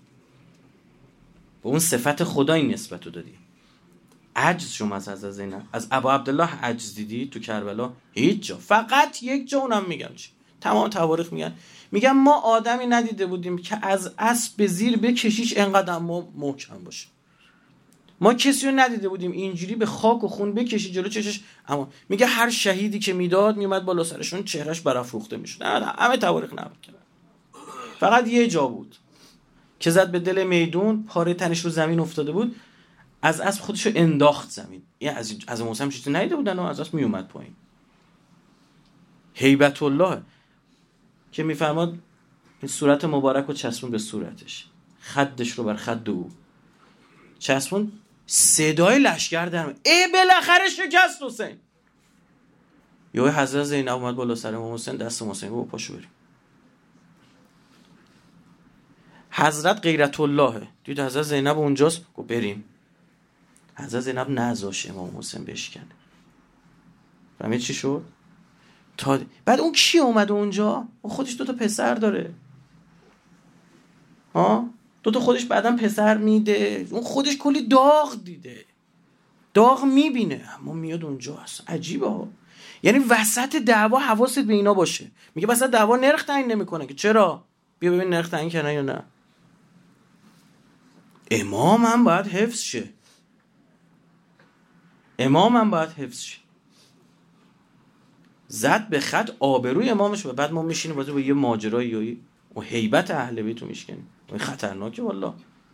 به اون صفت خدا این نسبت رو دادی. عجز شما از حضرت زینب، از ابا عبدالله عجز دیدی تو کربلا؟ هیچ جا. فقط یک جا، اونم میگم چی، تمام تواریخ میگن، میگم ما آدمی ندیده بودیم که از اسب به زیر بکشیش انقدر ما محکم باشه. ما کسی رو ندیده بودیم اینجوری به خاک و خون بکشی جلو چشش. اما میگه هر شهیدی که میداد میومد بالا سرشون، چهرهش برافروخته میشد. نه همه تواریخ نقل کردن. فقط یه جا بود که زد به دل میدون، پاره تنش رو زمین افتاده بود، از اسب خودش رو انداخت زمین. یعنی از از موسی چیزی ندیده بودن و از اسب میومد پایین. هیبت الله که میفرماد این صورت مبارک رو چسبون به صورتش، خدش رو بر خد او چسبون. صدای لشکر در میاد، ای بالاخره شکست حسین. یهو حضرت زینب اومد بالا سر امام حسین، دست حسین رو پاشو بریم. حضرت غیرت الله دید حضرت زینب اونجاست، گفت بریم. حضرت زینب نذاش امام حسین بشکنه. فهمید چی شد؟ تا بعد اون کی اومده اونجا؟ اون خودش دو تا پسر داره ها، دو تا خودش بعداً پسر میده، اون خودش کلی داغ دیده، داغ میبینه، اما میاد اونجا. اصلا عجیبه ها. یعنی وسط دعوا حواست به اینا باشه. میگه وسط دعوا نرخ تعیین نمیکنه که چرا؟ بیا ببین نرخ تعیین کنه یا نه. امام هم باید حفظ شه، امام هم باید حفظ شه. زد به خط آبروی امامش و بعد ما میشینیم واسه با یه ماجرایی و هیبت اهل بیت رو میشکنیم. این خطرناکه والله.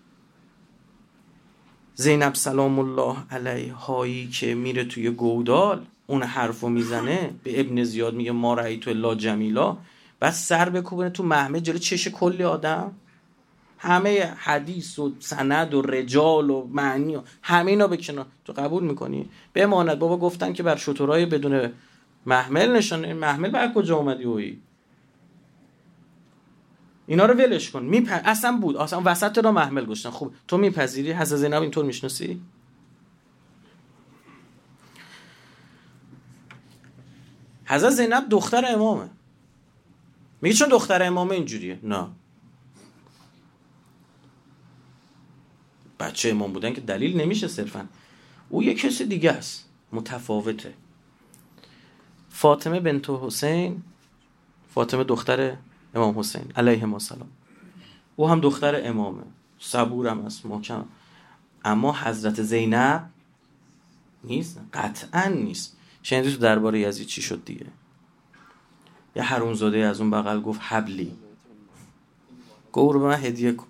زینب سلام الله علیهایی که میره توی گودال اون حرفو میزنه به ابن زیاد، میگه ما رأیتو الا جمیلا، بعد سر بکوبونه تو محمد جلو چش کلی آدم، همه حدیث و سند و رجال و معنی و همه اینا بکنه، تو قبول میکنی؟ بماند بابا گفتن که بر شترهای بدون محمل نشانه، محمل بر کجا اومدی اویی؟ اینا رو ولش کن. میپ... اصلا بود اصلا وسط را محمل گشتن. خوب تو میپذیری حضرت زینب اینطور میشناسی؟ حضرت زینب دختر امامه. میگه چون دختر امامه اینجوریه؟ نه، بچه امام بودن که دلیل نمیشه صرفا، او یه کسی دیگه است، متفاوته. فاطمه بنت حسین، فاطمه دختر امام حسین علیه السلام، او هم دختر امامه، صبورم است، محکم. اما حضرت زینب نیست، قطعا نیست. شنیدی تو درباره یزید چی شد دیگه؟ یه حرومزاده از اون بغل گفت حبلی، گفت رو به من هدیه کن.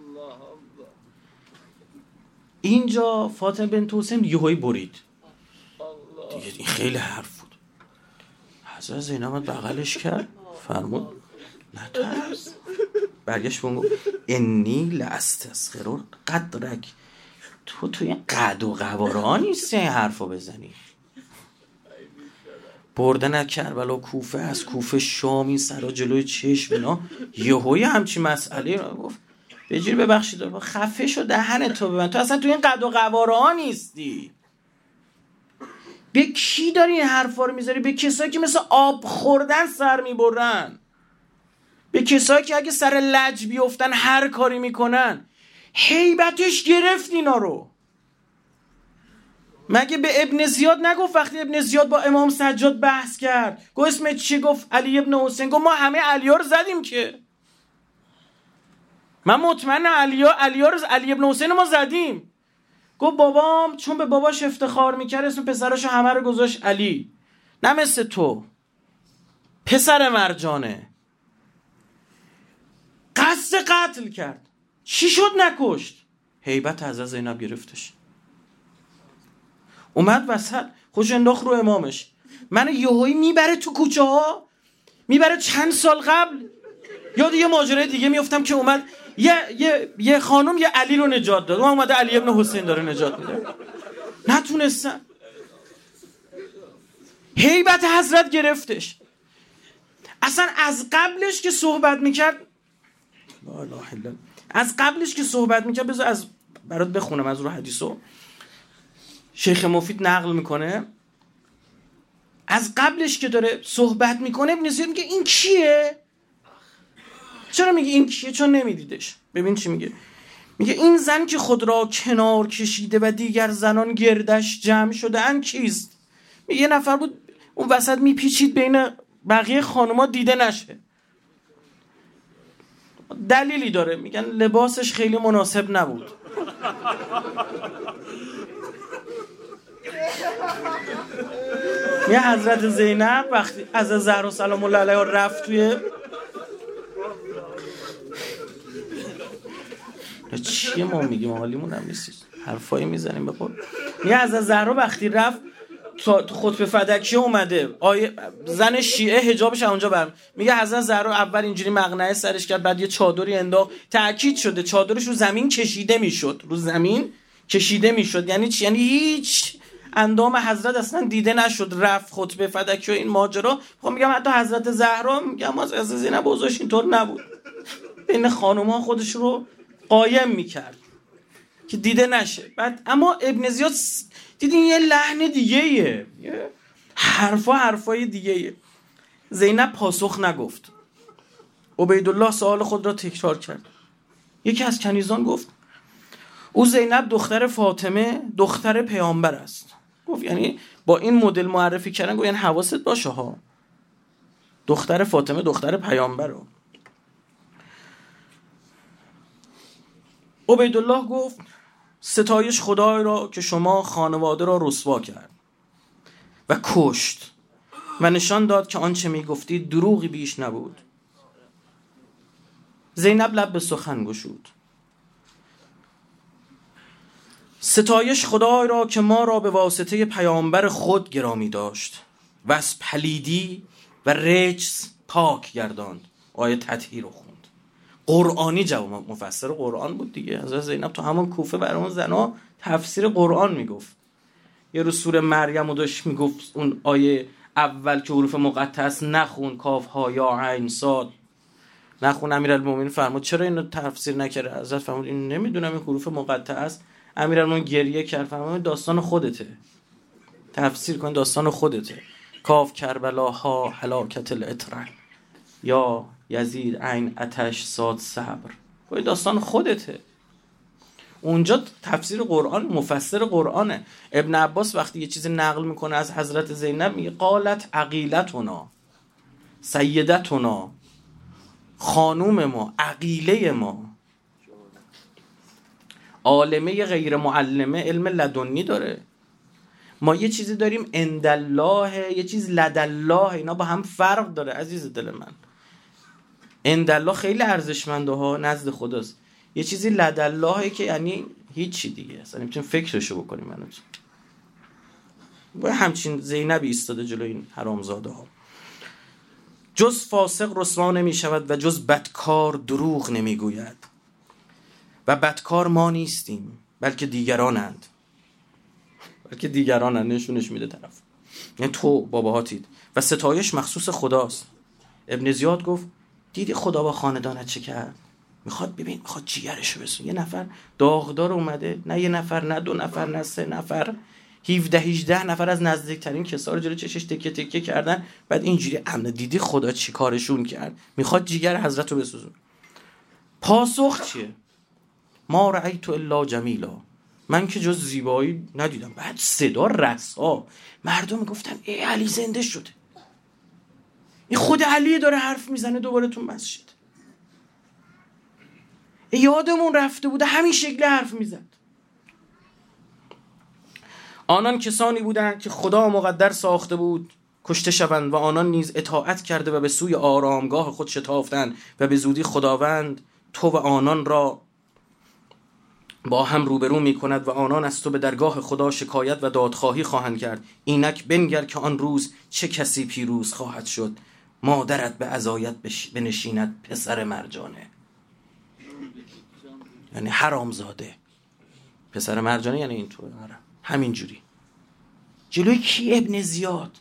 اینجا فاطمه بنت حسین یهویی برید دیگه، این خیلی حرف بود. حضرت زینب بغلش کرد، فرمود نترس، برگشت بونگو انی لاستسخر قدرک، تو تو این قد و قوارا نیستی این حرفو بزنی. بردن از کربلا کوفه، از کوفه شام، این سرا جلوی چشم اینا، یهویی همچی مسئله رو گفت بجیر ببخشید خفه شو دهن تو ببند، تو اصلا تو این قد و قوارا نیستی. به کی داری این حرفا رو میذاری؟ به کسایی که مثل آب خوردن سر میبرن، به کسایی که اگه سر لج بیفتن هر کاری میکنن. هیبتش گرفت اینا رو. مگه به ابن زیاد نگفت وقتی ابن زیاد با امام سجاد بحث کرد گفت اسمت چی؟ گفت علی ابن حسین. گفت ما همه علی ها رو زدیم که، من مطمئن علی ها علی ها رو علی ابن حسین ما زدیم. گفت بابام چون به باباش افتخار میکرد اسم پسراشو همه رو گذاشت علی، نه مثل تو پسر مرجانه. قصد قتل کرد، چی شد نکشت؟ هیبت حضرت زینب گرفتش، اومد وسط خوش انداخت رو امامش. من یهویی میبره تو کوچه ها، میبره چند سال قبل. یاد یه ماجرای دیگه میافتم که اومد یه یه یه خانم یه علی رو نجات داد، اون اومده علی ابن حسین داره نجات میده، نتونستن. هیبت حضرت گرفتش. اصلا از قبلش که صحبت میکرد، از قبلش که صحبت میکرد بذار از برات بخونم از رو حدیثو. شیخ مفید نقل میکنه از قبلش که داره صحبت میکنه ابن زیاد میگه این کیه؟ چرا میگه این کیه؟ چون نمیدیدش. ببین چی میگه، میگه این زن که خود را کنار کشیده و دیگر زنان گردش جمع شده ان کیست؟ میگه یه نفر بود اون وسط میپیچید بین بقیه خانوما دیده نشه. دلیلی داره، میگن لباسش خیلی مناسب نبود. میگه حضرت زینب وقتی از زهرا سلام الله علیها رفت توی چیه ما میگیم حالیمون هم نیستید حرفایی میزنیم به خود. میگه از زهرا وقتی رفت تو خطبه فدکی اومده، آیه زن شیعه حجابش اونجا برم. میگه حضرت زهرا اول اینجوری مقنعه سرش کرد، بعد یه چادری انداخت، تاکید شده چادرش رو زمین کشیده میشد، رو زمین کشیده میشد. یعنی چی؟ یعنی هیچ اندام حضرت اصلا دیده نشد. رفت خطبه فدکی و این ماجرا. خب میگم حتی حضرت زهرا میگم از از زینب بزرگش اینطور نبود، بین خانوما خودش رو قایم میکرد که دیده نشه. بعد اما ابن زیاد دیدین یه لحن دیگه ایه، حرفا حرفای دیگه ایه. زینب پاسخ نگفت. عبیدالله سوال خود را تکرار کرد. یکی از کنیزان گفت او زینب دختر فاطمه دختر پیامبر است. گفت یعنی با این مدل معرفی کردن، گفت یعنی حواست باشه ها، دختر فاطمه دختر پیامبر رو. عبیدالله گفت ستایش خدای را که شما خانواده را رسوا کرد و کشت و نشان داد که آنچه می گفتی دروغی بیش نبود. زینب لب به سخن گشود. ستایش خدای را که ما را به واسطه پیامبر خود گرامی داشت و از پلیدی و رجس پاک گرداند. آیه تطهیر رو خوند. قرآنی جواب مفسر قرآن بود دیگه. حضرت زینب تو همون کوفه برای اون زنا تفسیر قرآن میگفت. یه روز سوره مریم رو داشت میگفت، اون آیه اول که حروف مقطع است نخون، کاف ها یا عین صاد نخون. امیرالمومنین فرمود چرا اینو تفسیر نکرده؟ حضرت فرمود این نمیدونم این حروف مقطع است. امیرالمومنین گریه کرد، فرمود داستان خودته، تفسیر کن، داستان خودته. کاف کربلا ها هلاکت الاترن یا یزید عین آتش صاد صبر، این داستان خودته. اونجا تفسیر قرآن مفسر قرآنه. ابن عباس وقتی یه چیزی نقل میکنه از حضرت زینب میگه قالت عقیلتنا، سیدتنا، خانوم ما، عقیله ما. عالمه غیر معلمه علم لدنی داره. ما یه چیزی داریم عندالله، یه چیز لدالله، اینا با هم فرق داره عزیز دل من. عندالله خیلی ارزشمنده ها، نزد خداست. یه چیزی لدالله که یعنی هیچی دیگه، اصلا نمیتونیم فکرشو بکنیم. منو با همچین زینبی ایستاده جلوی این حرامزاده ها. جز فاسق رسوا نمی شود و جز بدکار دروغ نمی گوید و بدکار ما نیستیم بلکه دیگرانند. بلکه دیگرانند نشونش میده طرف، یعنی تو باباهاتید و ستایش مخصوص خداست. ابن زیاد گفت دیدی خدا با خاندانت چه کرد؟ میخواد ببین، میخواد جیگرشو بسون. یه نفر داغدار اومده، نه یه نفر، نه دو نفر، نه سه نفر، هفده هجده نفر از نزدیکترین کسا رو جلو چشش تکه تکه کردن. بعد اینجوری امن دیدی خدا چی کارشون کرد؟ میخواد جیگر حضرت رو بسوزون. پاسخ چیه؟ ما رأیت الا جمیلا، من که جز زیبایی ندیدم. بعد صدا رسا، مردم گفتن ای علی زنده شده، این خود علی داره حرف میزنه دوباره تو مسجد. یادمون رفته بوده همین شکل حرف میزد. آنان کسانی بودند که خدا مقدر ساخته بود کشته شوند و آنان نیز اطاعت کرده و به سوی آرامگاه خود شتافتند و به زودی خداوند تو و آنان را با هم روبرو می کند و آنان از تو به درگاه خدا شکایت و دادخواهی خواهند کرد. اینک بنگر که آن روز چه کسی پیروز خواهد شد. مادرت به عزایت بنشیند پسر مرجانه، یعنی حرامزاده. پسر مرجانه یعنی اینطور، همین جوری. جلوی کی؟ ابن زیاد.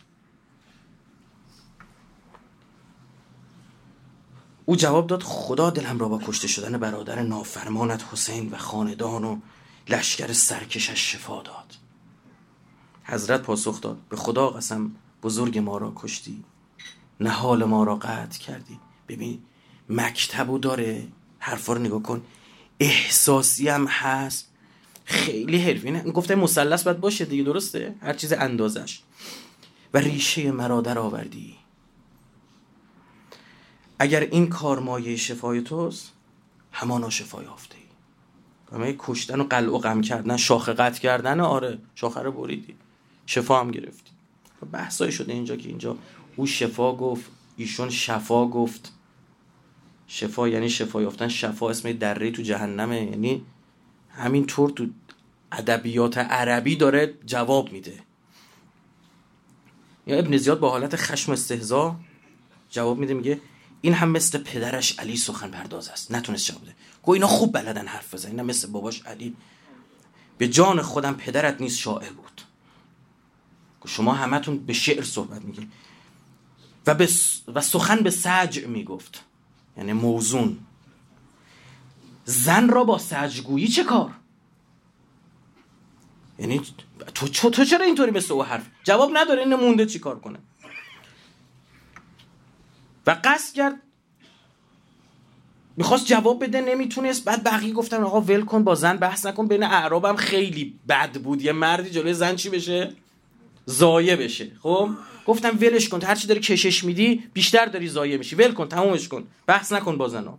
او جواب داد خدا دلم را با کشته شدن برادر نافرمانت حسین و خاندان و لشکر سرکشش شفا داد. حضرت پاسخ داد به خدا قسم بزرگ ما را کشتی، نهال ما را قطع کردی. ببین مکتبو داره، حرفا رو نگاه کن، احساسی هم هست، خیلی حرفی. نه گفته مثلث باید باشه دیگه، درسته؟ هر چیز اندازش. و ریشه مرا در آوردی. اگر این کار مایه شفای توست، همانا شفای یافته ای. همه کشتن و قلع و غم کردن، شاخه قطع کردن، آره شاخه رو بریدی، شفا هم گرفتی. بحثای شده اینجا که اینجا او شفا گفت، ایشون شفا گفت. شفا یعنی شفا یافتن. شفا اسم دره تو جهنمه، یعنی همین طور تو ادبیات عربی داره جواب میده. یا ابن زیاد با حالت خشم استهزا جواب میده، میگه این هم مثل پدرش علی سخن پرداز است. نتونست جواب بده. گو اینا خوب بلدن حرف بزنن، اینا مثل باباش علی. به جان خودم پدرت نیز شاعر بود. شما همتون به شعر صحبت میگین. و به و سخن به سجع میگفت، یعنی موزون. زن را با سجگویی چه کار؟ یعنی تو تو چرا اینطوری مثل او حرف؟ جواب نداره، این مونده چی کار کنه. و قصد کرد میخواست جواب بده نمیتونست. بعد بقیه گفتن آقا ول کن، با زن بحث نکن. بین اعراب هم خیلی بد بود یه مردی جلوی زن چی بشه؟ ضایع بشه. خب گفتم ولش کن، هر چی داری کشش میدی بیشتر داری ضایع میشی، ول کن، تمومش کن، بحث نکن با زنا.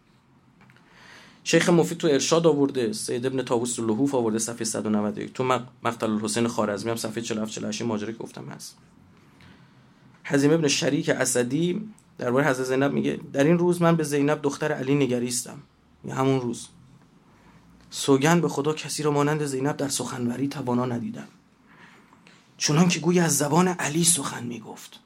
شیخ مفید تو ارشاد آورده، سید ابن طاووس رو لحوف آورده صفحه صد و نود و یک، تو مقتل الحسین خوارزمی هم صفحه چهل و هفت چهل و هشت ماجرا که گفتم هست. حزیم ابن شریک اسدی درباره حضرت زینب میگه در این روز من به زینب دختر علی نگریستم، یا همون روز سوگند به خدا کسی را مانند زینب در سخنوری توانا ندیدم، چنان که گوی از زبان علی سخن میگفت.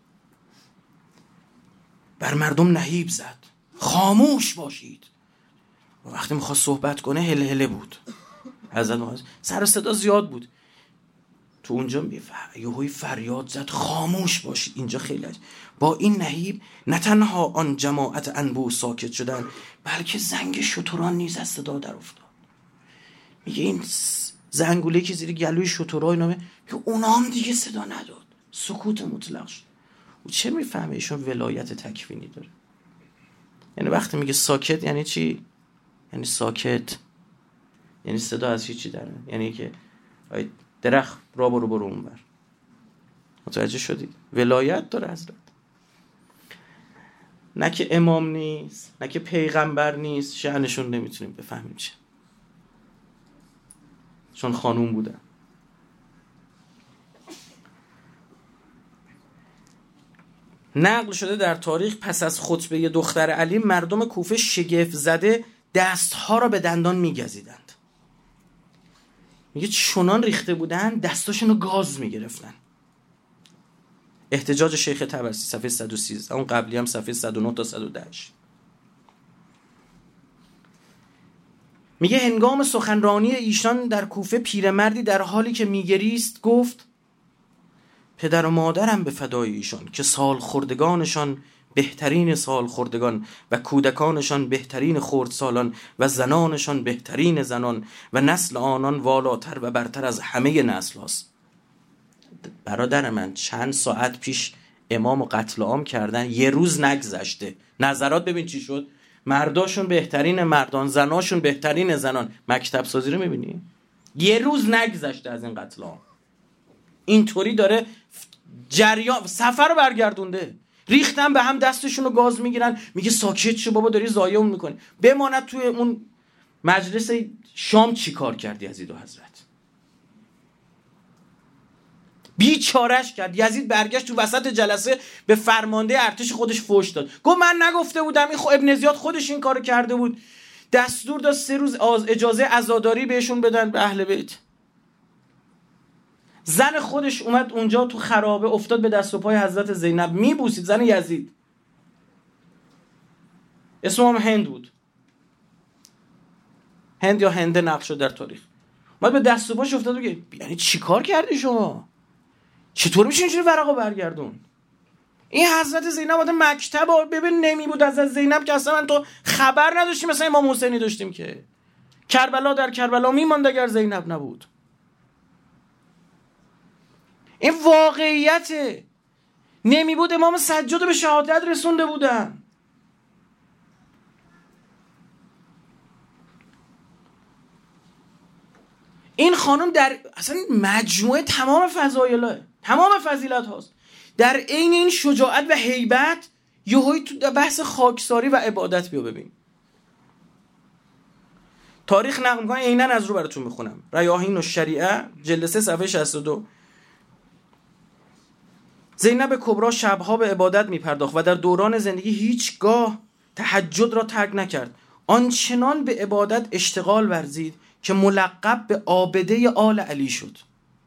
بر مردم نهیب زد خاموش باشید، و وقتی میخواست صحبت کنه هله هله بود. حضرت سر و صدا زیاد بود. تو اونجا یهوی فریاد زد خاموش باشید. اینجا خیلی عجب. با این نهیب نه تنها آن جماعت انبوه ساکت شدن، بلکه زنگ شتران نیز از صدا در افتاد. میگه این زنگوله که زیر گلوی شترای نامه که اونا هم دیگه صدا نداد، سکوت مطلق شد. او چه میفهمه ایشون ولایت تکوینی داره؟ یعنی وقتی میگه ساکت یعنی چی؟ یعنی ساکت یعنی صدا از هیچی داره، یعنی که درخت را برو برو اون بر. متوجه شدید؟ ولایت داره حضرت. نه که امام نیست، نه که پیغمبر نیست، شأنشون نمیتونیم بفهمیم چه، چون خانوم بودن. نقل شده در تاریخ پس از خطبه دختر علی مردم کوفه شگفت زده دستها را به دندان میگزیدند. میگه چنان ریخته بودن دستاشونو گاز میگرفتن. احتجاج شیخ طبرسی صفحه صد و سیزده، اون قبلی هم صفحه صد و نه تا صد و ده. میگه هنگام سخنرانی ایشان در کوفه پیرمردی در حالی که میگریست گفت پدر و مادرم به فدای ایشان که سال خردگانشان بهترین سال خردگان و کودکانشان بهترین خردسالان و زنانشان بهترین زنان و نسل آنان والاتر و برتر از همه نسل هاست. برادر من چند ساعت پیش امام قتل عام کردن، یه روز نگذشته نظرات ببین چی شد. مرداشون بهترین مردان، زناشون بهترین زنان. مکتب سازی رو میبینی؟ یه روز نگذشته از این قتل عام. اینطوری داره جریان سفر رو برگردونده. ریختن به هم دستشون رو گاز میگیرن. میگه ساکت شو بابا داری ضایع میکنی. بماند توی اون مجلس شام چی کار کردی یزید و حضرت؟ بیچارهش کرد. یزید برگشت تو وسط جلسه به فرمانده ارتش خودش فحش داد. گفت من نگفته بودم، این خب ابن زیاد خودش این کارو کرده بود. دستور داد سه روز اجازه عزاداری بهشون بدن به اهل بیت. زن خودش اومد اونجا تو خرابه افتاد به دست و پای حضرت زینب میبوسید. زن یزید اسمم هم هند بود، هند یا هنده نقش شد در تاریخ. اومد به دست و پاش افتاد و گفت یعنی چی کار کردی شما؟ چطور میشه اینجوری ورقو برگردون؟ این حضرت زینب آده مکتب ببین نمی بود. حضرت زینب که اصلا من تو خبر نداشتیم مثلا امام حسینی داشتیم که کربلا در کربلا میماند اگر زینب نبود. این واقعیته. نمی بود امام سجاد به شهادت رسونده بودن. این خانم در اصلا مجموعه تمام فضایل تمام فضیلت هاست. در عین این شجاعت و هیبت یهویی تو بحث خاکساری و عبادت بیا ببین. تاریخ نقل می‌کنه، عیناً از رو براتون میخونم. ریاحین و شریعه جلد سه صفحه شصت و دو. زینب کبری شبها به عبادت میپرداخت و در دوران زندگی هیچگاه تهجد را ترک نکرد. آنچنان به عبادت اشتغال ورزید که ملقب به عابده آل علی شد.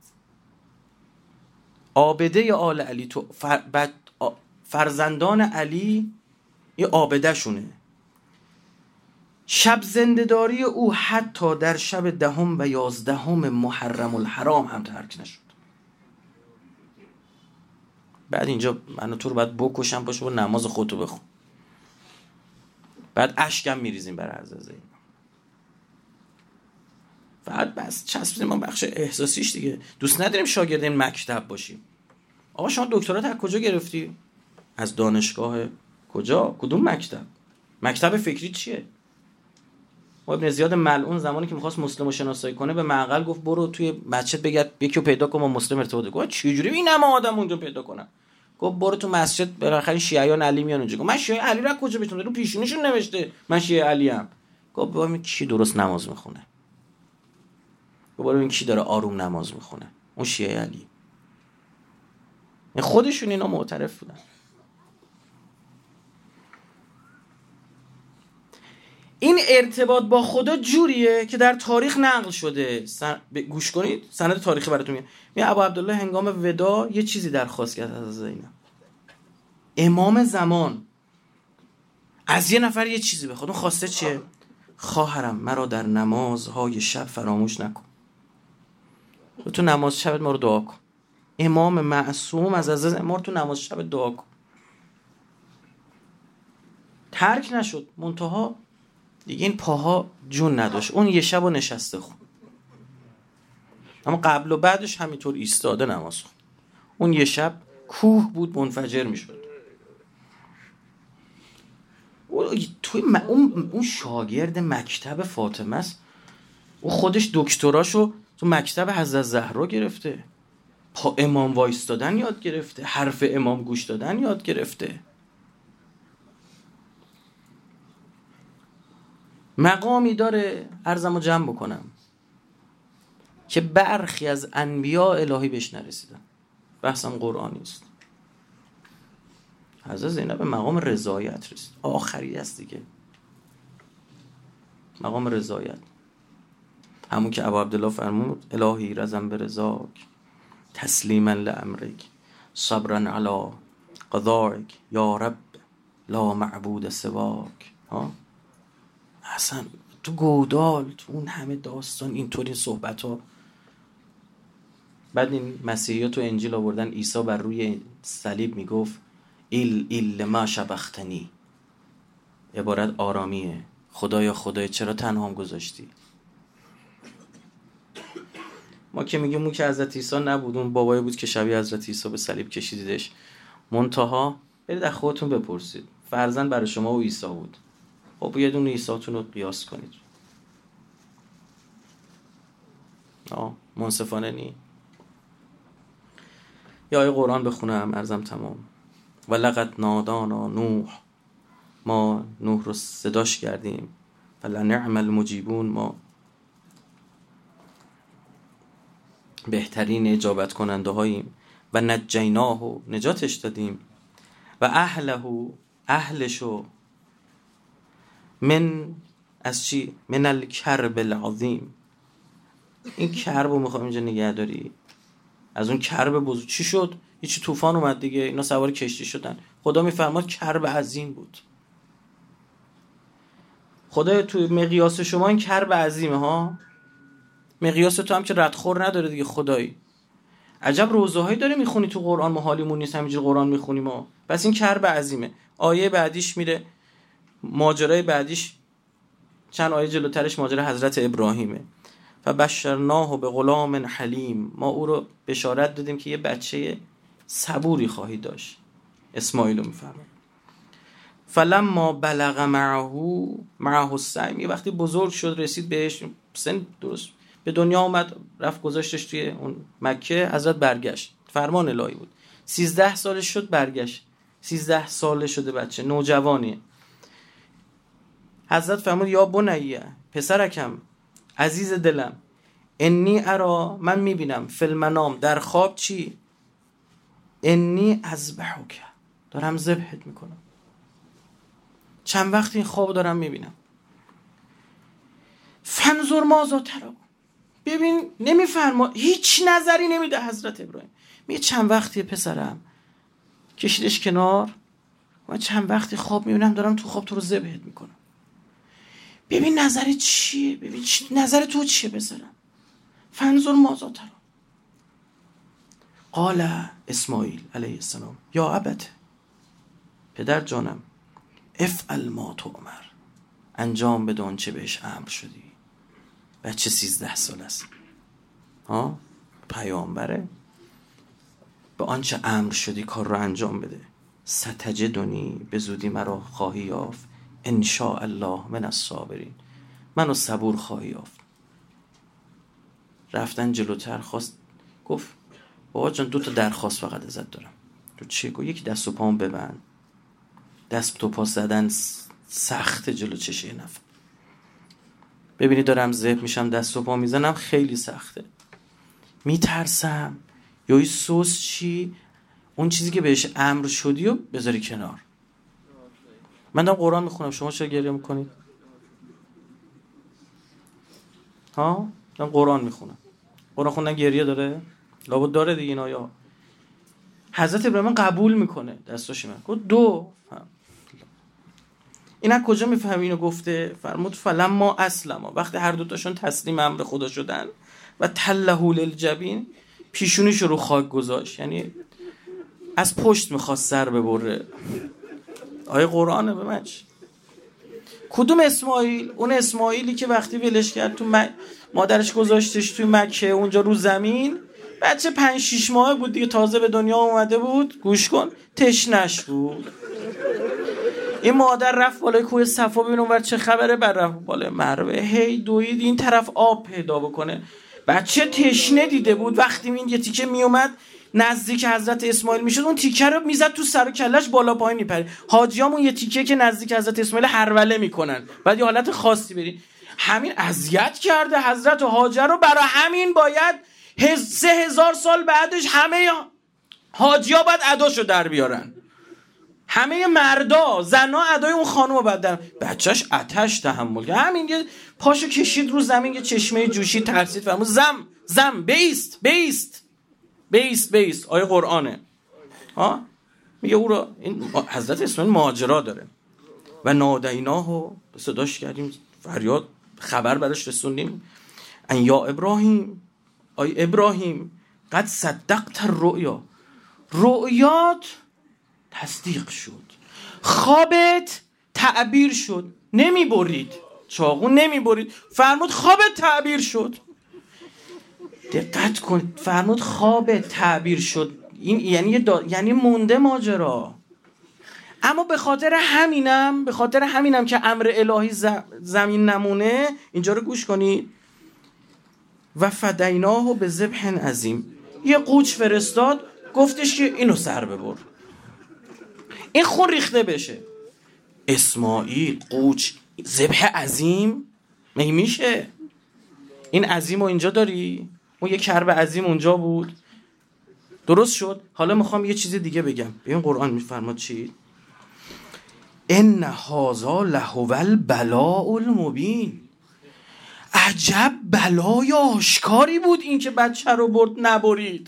عابده آل علی، تو فر... فرزندان علی یه عابده شونه. شب زنده‌داری او حتی در شب دهم و یازدهم محرم الحرام هم ترک نشد. بعد اینجا من تو رو باید بکشم باشه و نماز خودتو بخون. بعد اشکم میریزیم برای عزیزه. فقط بس چسبیدیم ما بخش احساسیش دیگه. دوست نداریم شاگرد این مکتب باشیم. آقا شما دکترات از کجا گرفتی؟ از دانشگاه کجا؟ کدوم مکتب؟ مکتب فکری چیه؟ ابن زیاد ملعون زمانی که می‌خواست مسلم رو شناسایی کنه به معقل گفت برو توی مسجد بگرد یکی رو پیدا کن با مسلم ارتباط گفت چه جوری این همه آدم اونجا پیدا کنم؟ گفت برو تو مسجد بالاخره شیعیان علی میان اونجا. گفت من شیعه علی را کجا بتونم؟ رو پیشونیشون نوشته من شیعه علی ام. گفت ببین کی درست نماز میخونه. گفت ببین کی داره آروم نماز میخونه. اون شیعه علی. خودشون اینا معترف بودن. این ارتباط با خدا جوریه که در تاریخ نقل شده. سن... گوش کنید سند تاریخی براتون میگم. می ابو عبدالله هنگام ودا یه چیزی درخواست کرد از زینب. امام زمان از یه نفر یه چیزی بخواد. اون خواسته چیه؟ خواهرم مرا در نمازهای شب فراموش نکن. تو نماز شب ما رو دعا کن. امام معصوم از عزیز ما رو تو نماز شب دعا کن. ترک نشد. منتها دیگه این پاها جون نداشت. اون یه شب رو نشسته خون. اما قبل و بعدش همینطور ایستاده نماز خون. اون یه شب کوه بود منفجر میشد. توی م... اون... اون شاگرد مکتب فاطمه است. او خودش دکتراشو تو مکتب حضرت زهرا گرفته. پا امام وایستادن یاد گرفته. حرف امام گوش دادن یاد گرفته. مقامی داره عرضمو جمع بکنم که برخی از انبیاء الهی بهش نرسیدن. بحثم قرآنی است. حضرت زینب به مقام رضایت رسید. آخری است دیگه. مقام رضایت. همون که ابو عبدالله فرمود الهی رضا برضاک تسلیما لامرک صبرا علی قضائک یا رب لا معبود سواک. ها اصلا تو گودال تو اون همه داستان اینطوری صحبت ها. بعد این مسیحی ها تو انجیل آوردن عیسی بر روی صلیب میگفت ایل ایل ما شبختنی. عبارت آرامیه. خدایا خدایا چرا تنهام گذاشتی؟ ما که میگیم اون که حضرت عیسی نبود، اون بابایی بود که شبیه حضرت عیسی به صلیب کشیدیدش. منتها برید از خودتون بپرسید فرزند برای شما و عیسی بود. خب یه دونه عیساتون رو قیاس کنید. آه منصفانه نی. یا آیه قرآن بخونم ارزم تمام. و لقد نادانا نوح. ما نوح رو صداش کردیم. فلنعم المجیبون. ما بهترین اجابت کننده هاییم. و نجیناه نجاتش دادیم. و اهله اهلشو من از چی؟ من الکرب العظیم. این کرب رو میخوام اینجا نگه داری. از اون کرب بزرگ چی شد؟ هیچی طوفان اومد دیگه. اینا سوار کشتی شدن. خدا میفرماد کرب عظیم بود. خدا تو مقیاس شما این کرب عظیمه ها. مقیاس تو هم که ردخور نداره دیگه خدایی. عجب روزهایی داره میخونی تو قرآن. ما حالیمون نیست همینجوری قرآن میخونیم ما. بس این کرب عظیمه. آیه بعدیش میره ماجرای بعدیش چند آیه جلوترش ماجرا حضرت ابراهیمه. فبشرناه بغلام حلیم. ما او رو بشارت دادیم که یه بچه صبوری خواهی داشت. اسماعیل رو میفرماد. فلما بلغ معه معه السعی. یه وقتی بزرگ شد رسید بهش سن درست به دنیا اومد رفت گذاشتش توی اون مکه. حضرت برگشت. فرمان الهی بود. سیزده سالش شد برگشت. سیزده ساله شده بچه نوجوانیه. حضرت فرمود یا بنیه پسرکم عزیز دلم انی ارا من میبینم فی المنام در خواب چی؟ انی اذبحک دارم ذبحت میکنم. چند وقت این خواب دارم میبینم. فنظر ماذا تری. ببین نمیفرما هیچ نظری نمیده حضرت ابراهیم. میگه چند وقتی پسرم کشیدش کنار. من چند وقتی خواب میبینم دارم تو خواب تو رو ذبحت میکنم. ببین نظر چیه؟ ببین چی؟ نظر تو چیه پسرم؟ فنظر ماذا تری. قال اسماعیل علیه السلام یا ابت پدر جانم افعل ما تؤمر. انجام بده اون چه بهش امر شدی. بچه سیزده سال است. ها پیامبره. به آنچه امر شدی کار رو انجام بده. ستجدنی، به زودی مرا خواهی یافت، ان شاء الله من الصابرین، منو صبور خواهی یافت. رفتن جلوتر، خواست گفت بابا جان دو تا درخواست فقط ازت دارم. تو چیه؟ گفت یکی دست و پام ببند. دست و پا زدن سخت جلو چشه یه نفر. ببینی دارم ذبح میشم، دست و پا میزنم، خیلی سخته، میترسم یا این سوس چی، اون چیزی که بهش امر شدی و بذاری کنار. من دارم قرآن میخونم، شما چرا گریه میکنید؟ ها؟ دارم قرآن میخونم. قرآن خوندن گریه داره؟ لابد داره دیگه. این آیا حضرت ابراهیم قبول میکنه دستاشو من گفت دو. این از کجا میفهمی اینو گفته؟ فرمود فلما اسلما، وقتی هر دوتاشون تسلیم امر خدا شدن و تله للجبین، پیشونیشو رو خاک گذاشت، یعنی از پشت میخواست سر ببره. آیه قرآنه به من چی؟ کدوم اسماعیل؟ اون اسماعیلی که وقتی ولش کرد تو م... مادرش گذاشتش توی مکه اونجا رو زمین، بچه پنج شیش ماه بود دیگه، تازه به دنیا اومده بود، گوش کن، تشنش بود. این مادر رفت بالای کوه صفا ببین اونور چه خبره، بر رفت بالای مروه، هی دوید این طرف آب پیدا بکنه. بچه تشنه دیده بود، وقتی این یه تیکه میومد نزدیک حضرت اسماعیل میشد، اون تیکه رو میزد تو سر و کلش بالا پایین میپره. حاجیامون یه تیکه که نزدیک حضرت اسماعیل هروله میکنن، بعد یه حالت خاصی برین. همین اذیت کرده حضرت هاجر رو، برای همین باید هز... سه هزار سال بعدش همه حاجیا باید اداشو در بیارن، همه مردا، زنا ادای اون خانومو باید در. بچهش آتش تحمل کرد، همین یه پاشو کشید رو زمین، یه چشمه جوشی ترسید، فرمود زم زم بیست بیست بیست بیست. آیه قرآنه ها، میگه او رو این حضرت اسماعیل ماجرا داره. و نادیناهو صداش کردیم، فریاد خبر براش رسوندیم، ان یا ابراهیم، آی ابراهیم قد صدقت الرؤیا، رؤیات تصدیق شد، خوابت تعبیر شد. نمی برید چاقو، نمی برید، فرمود خوابت تعبیر شد. دقت کن، فرمود خوابت تعبیر شد، این یعنی دا... یعنی مونده ماجرا. اما به خاطر همینم به خاطر همینم که امر الهی ز... زمین نمونه، اینجا رو گوش کنید، و فدیناه به ذبح عظیم، یه قوچ فرستاد، گفتش که اینو سر ببر، این خون ریخته بشه. اسماعیل قوچ ذبح عظیم مگه میشه؟ این عظیم رو اینجا داری، اون یه کرب عظیم اونجا بود، درست شد. حالا میخوام یه چیز دیگه بگم. ببین قرآن میفرماد چی؟ ان هذا لهو البلاء المبین، عجب بلای آشکاری بود این که بچه رو برد نبرید.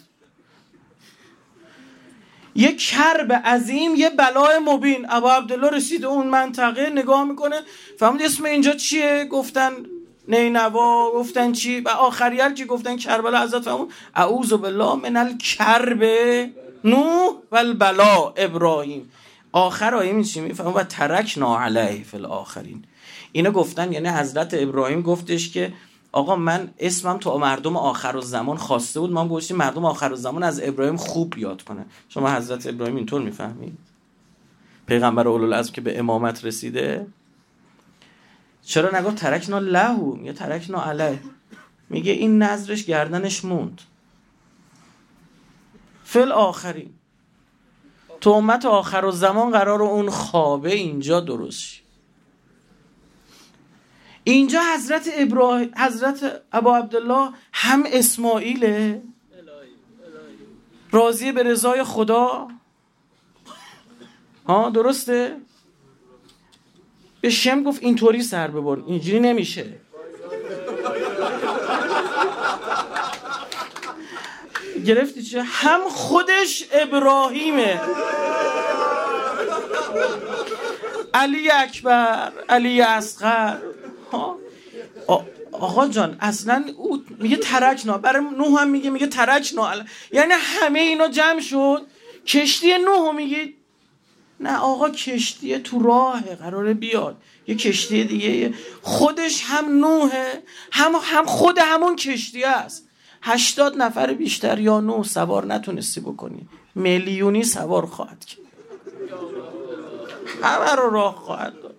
یه کرب عظیم، یه بلای مبین. ابا عبدالله رسید اون منطقه، نگاه میکنه، فهمید اسم اینجا چیه؟ گفتن نینوا، گفتن چی؟ و آخریت که گفتن کربلا. حضرت فهمون اعوذ بالله من الکرب نوح و البلا ابراهیم. آخر آیه می چی میفهمون؟ و ترکنا علیه فی الاخرین. اینو گفتن یعنی حضرت ابراهیم گفتش که آقا من اسمم تو مردم آخر الزمان خواسته بود، ما هم گفتیم مردم آخر الزمان از ابراهیم خوب یاد کنن. شما حضرت ابراهیم اینطور میفهمید؟ پیغمبر اولوالعزم که به امامت رسیده، چرا نگفت ترکنا لهو، میگه ترکنا علیه، میگه این نظرش گردنش موند. فل آخرین تو امت آخر الزمان قرار اون خوابه اینجا درست شد. اینجا حضرت ابراهیم، حضرت ابا عبدالله هم اسماعیله، راضیه به رضای خدا، ها درسته؟ به شم گفت اینطوری سر ببر، اینجوری نمیشه. گرفتی چه؟ هم خودش ابراهیمه، علی اکبر، علی اصغر. آقا جان اصلا او میگه ترکنا، برای نوح هم میگه میگه ترکنا، یعنی همه اینا جمع شد. کشتی نوح میگه نه آقا کشتی تو راهه، قراره بیاد یه کشتی دیگه، خودش هم نوحه هم هم خود همون کشتی است. هشتاد نفر بیشتر یا نوح سوار نتونستی بکنی، میلیونی سوار خواهد کرد. همه رو راه خواهد داد،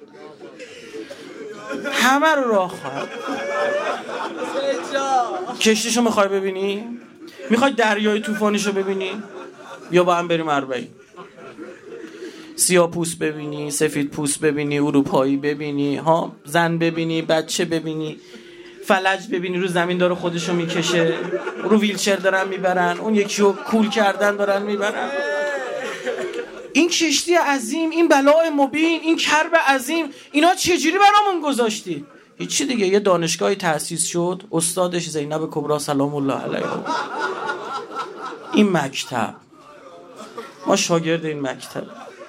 همه رو راه خواهد داد. کشتیشو میخوای ببینی؟ میخوای دریای طوفانیشو ببینی؟ یا با هم بریم اربعین. سیاه پوست ببینی، سفید پوست ببینی، اروپایی ببینی، ها زن ببینی، بچه ببینی، فلج ببینی رو زمین داره خودشو میکشه، رو ویلچر دارن میبرن، اون یکی رو کول کردن دارن میبرن. این کشتی عظیم، این بلاء مبین، این کرب عظیم، اینا چجوری برامون گذاشتی؟ هیچی دیگه. یه دانشگاهی تأسیس شد، استادش زینب کبرا سلام الله علیها. این مکتب، ما شاگرد این مکتب.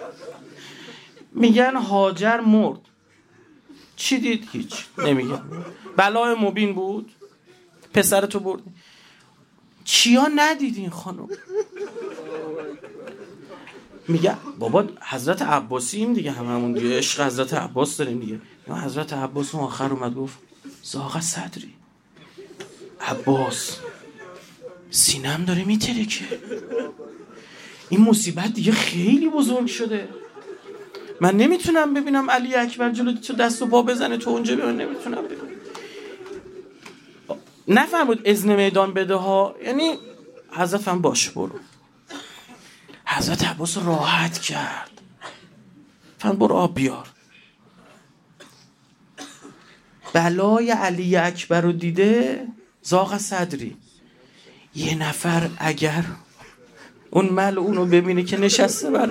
میگن هاجر مرد، چی دید؟ هیچ نمیگن. بلای مبین بود، پسرتو برد. چیا ندیدین خانم؟ میگه بابا حضرت عباسیم دیگه، هممون دیگه عشق حضرت عباس داریم دیگه. یا حضرت عباس اون آخر اومد گفت زاغ صدری، عباس سینم داره میترکه، این مصیبت دیگه خیلی بزرگ شده، من نمیتونم ببینم علی اکبر جلو تو دست و پا بزنه تو اونجا، ببین نمیتونم ببینم. نفهمید اذن میدان بده ها، یعنی حضرت فهم باشه برو. حضرت عباس راحت کرد، فهم برو آب بیار. بلای علی اکبر رو دیده زاغ صدری. یه نفر اگر اون ملعون رو ببینه که نشسته بر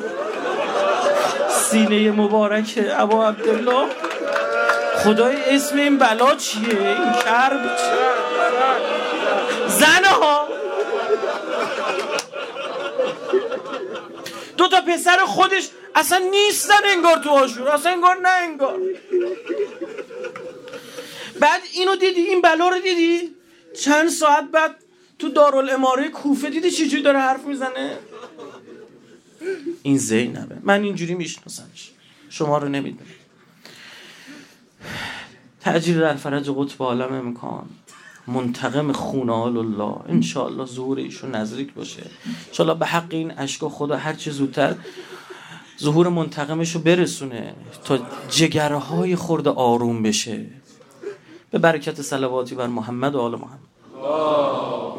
سینه مبارک ابا عبدالله، خدای اسم این بلا چیه؟ این کرب چیه؟ زنه ها دو تا پسر خودش اصلا نیستن انگار تو آشور، اصلا انگار نه انگار. بعد اینو دیدی، این بلا رو دیدی، چند ساعت بعد تو دارالاماره کوفه دیدی چجوری داره حرف میزنه؟ این زینبه، من اینجوری میشناسمش، شما رو نمیدونم. تأجیل در فرج قطب عالم امکان، منتقم خون آل الله، انشاءالله ظهور ایشون نزدیک باشه، انشاءالله به حق این اشکا خدا هر چه زودتر ظهور منتقمشو برسونه تا جگرهای خورده آروم بشه. به برکت صلواتی بر محمد و آل محمد.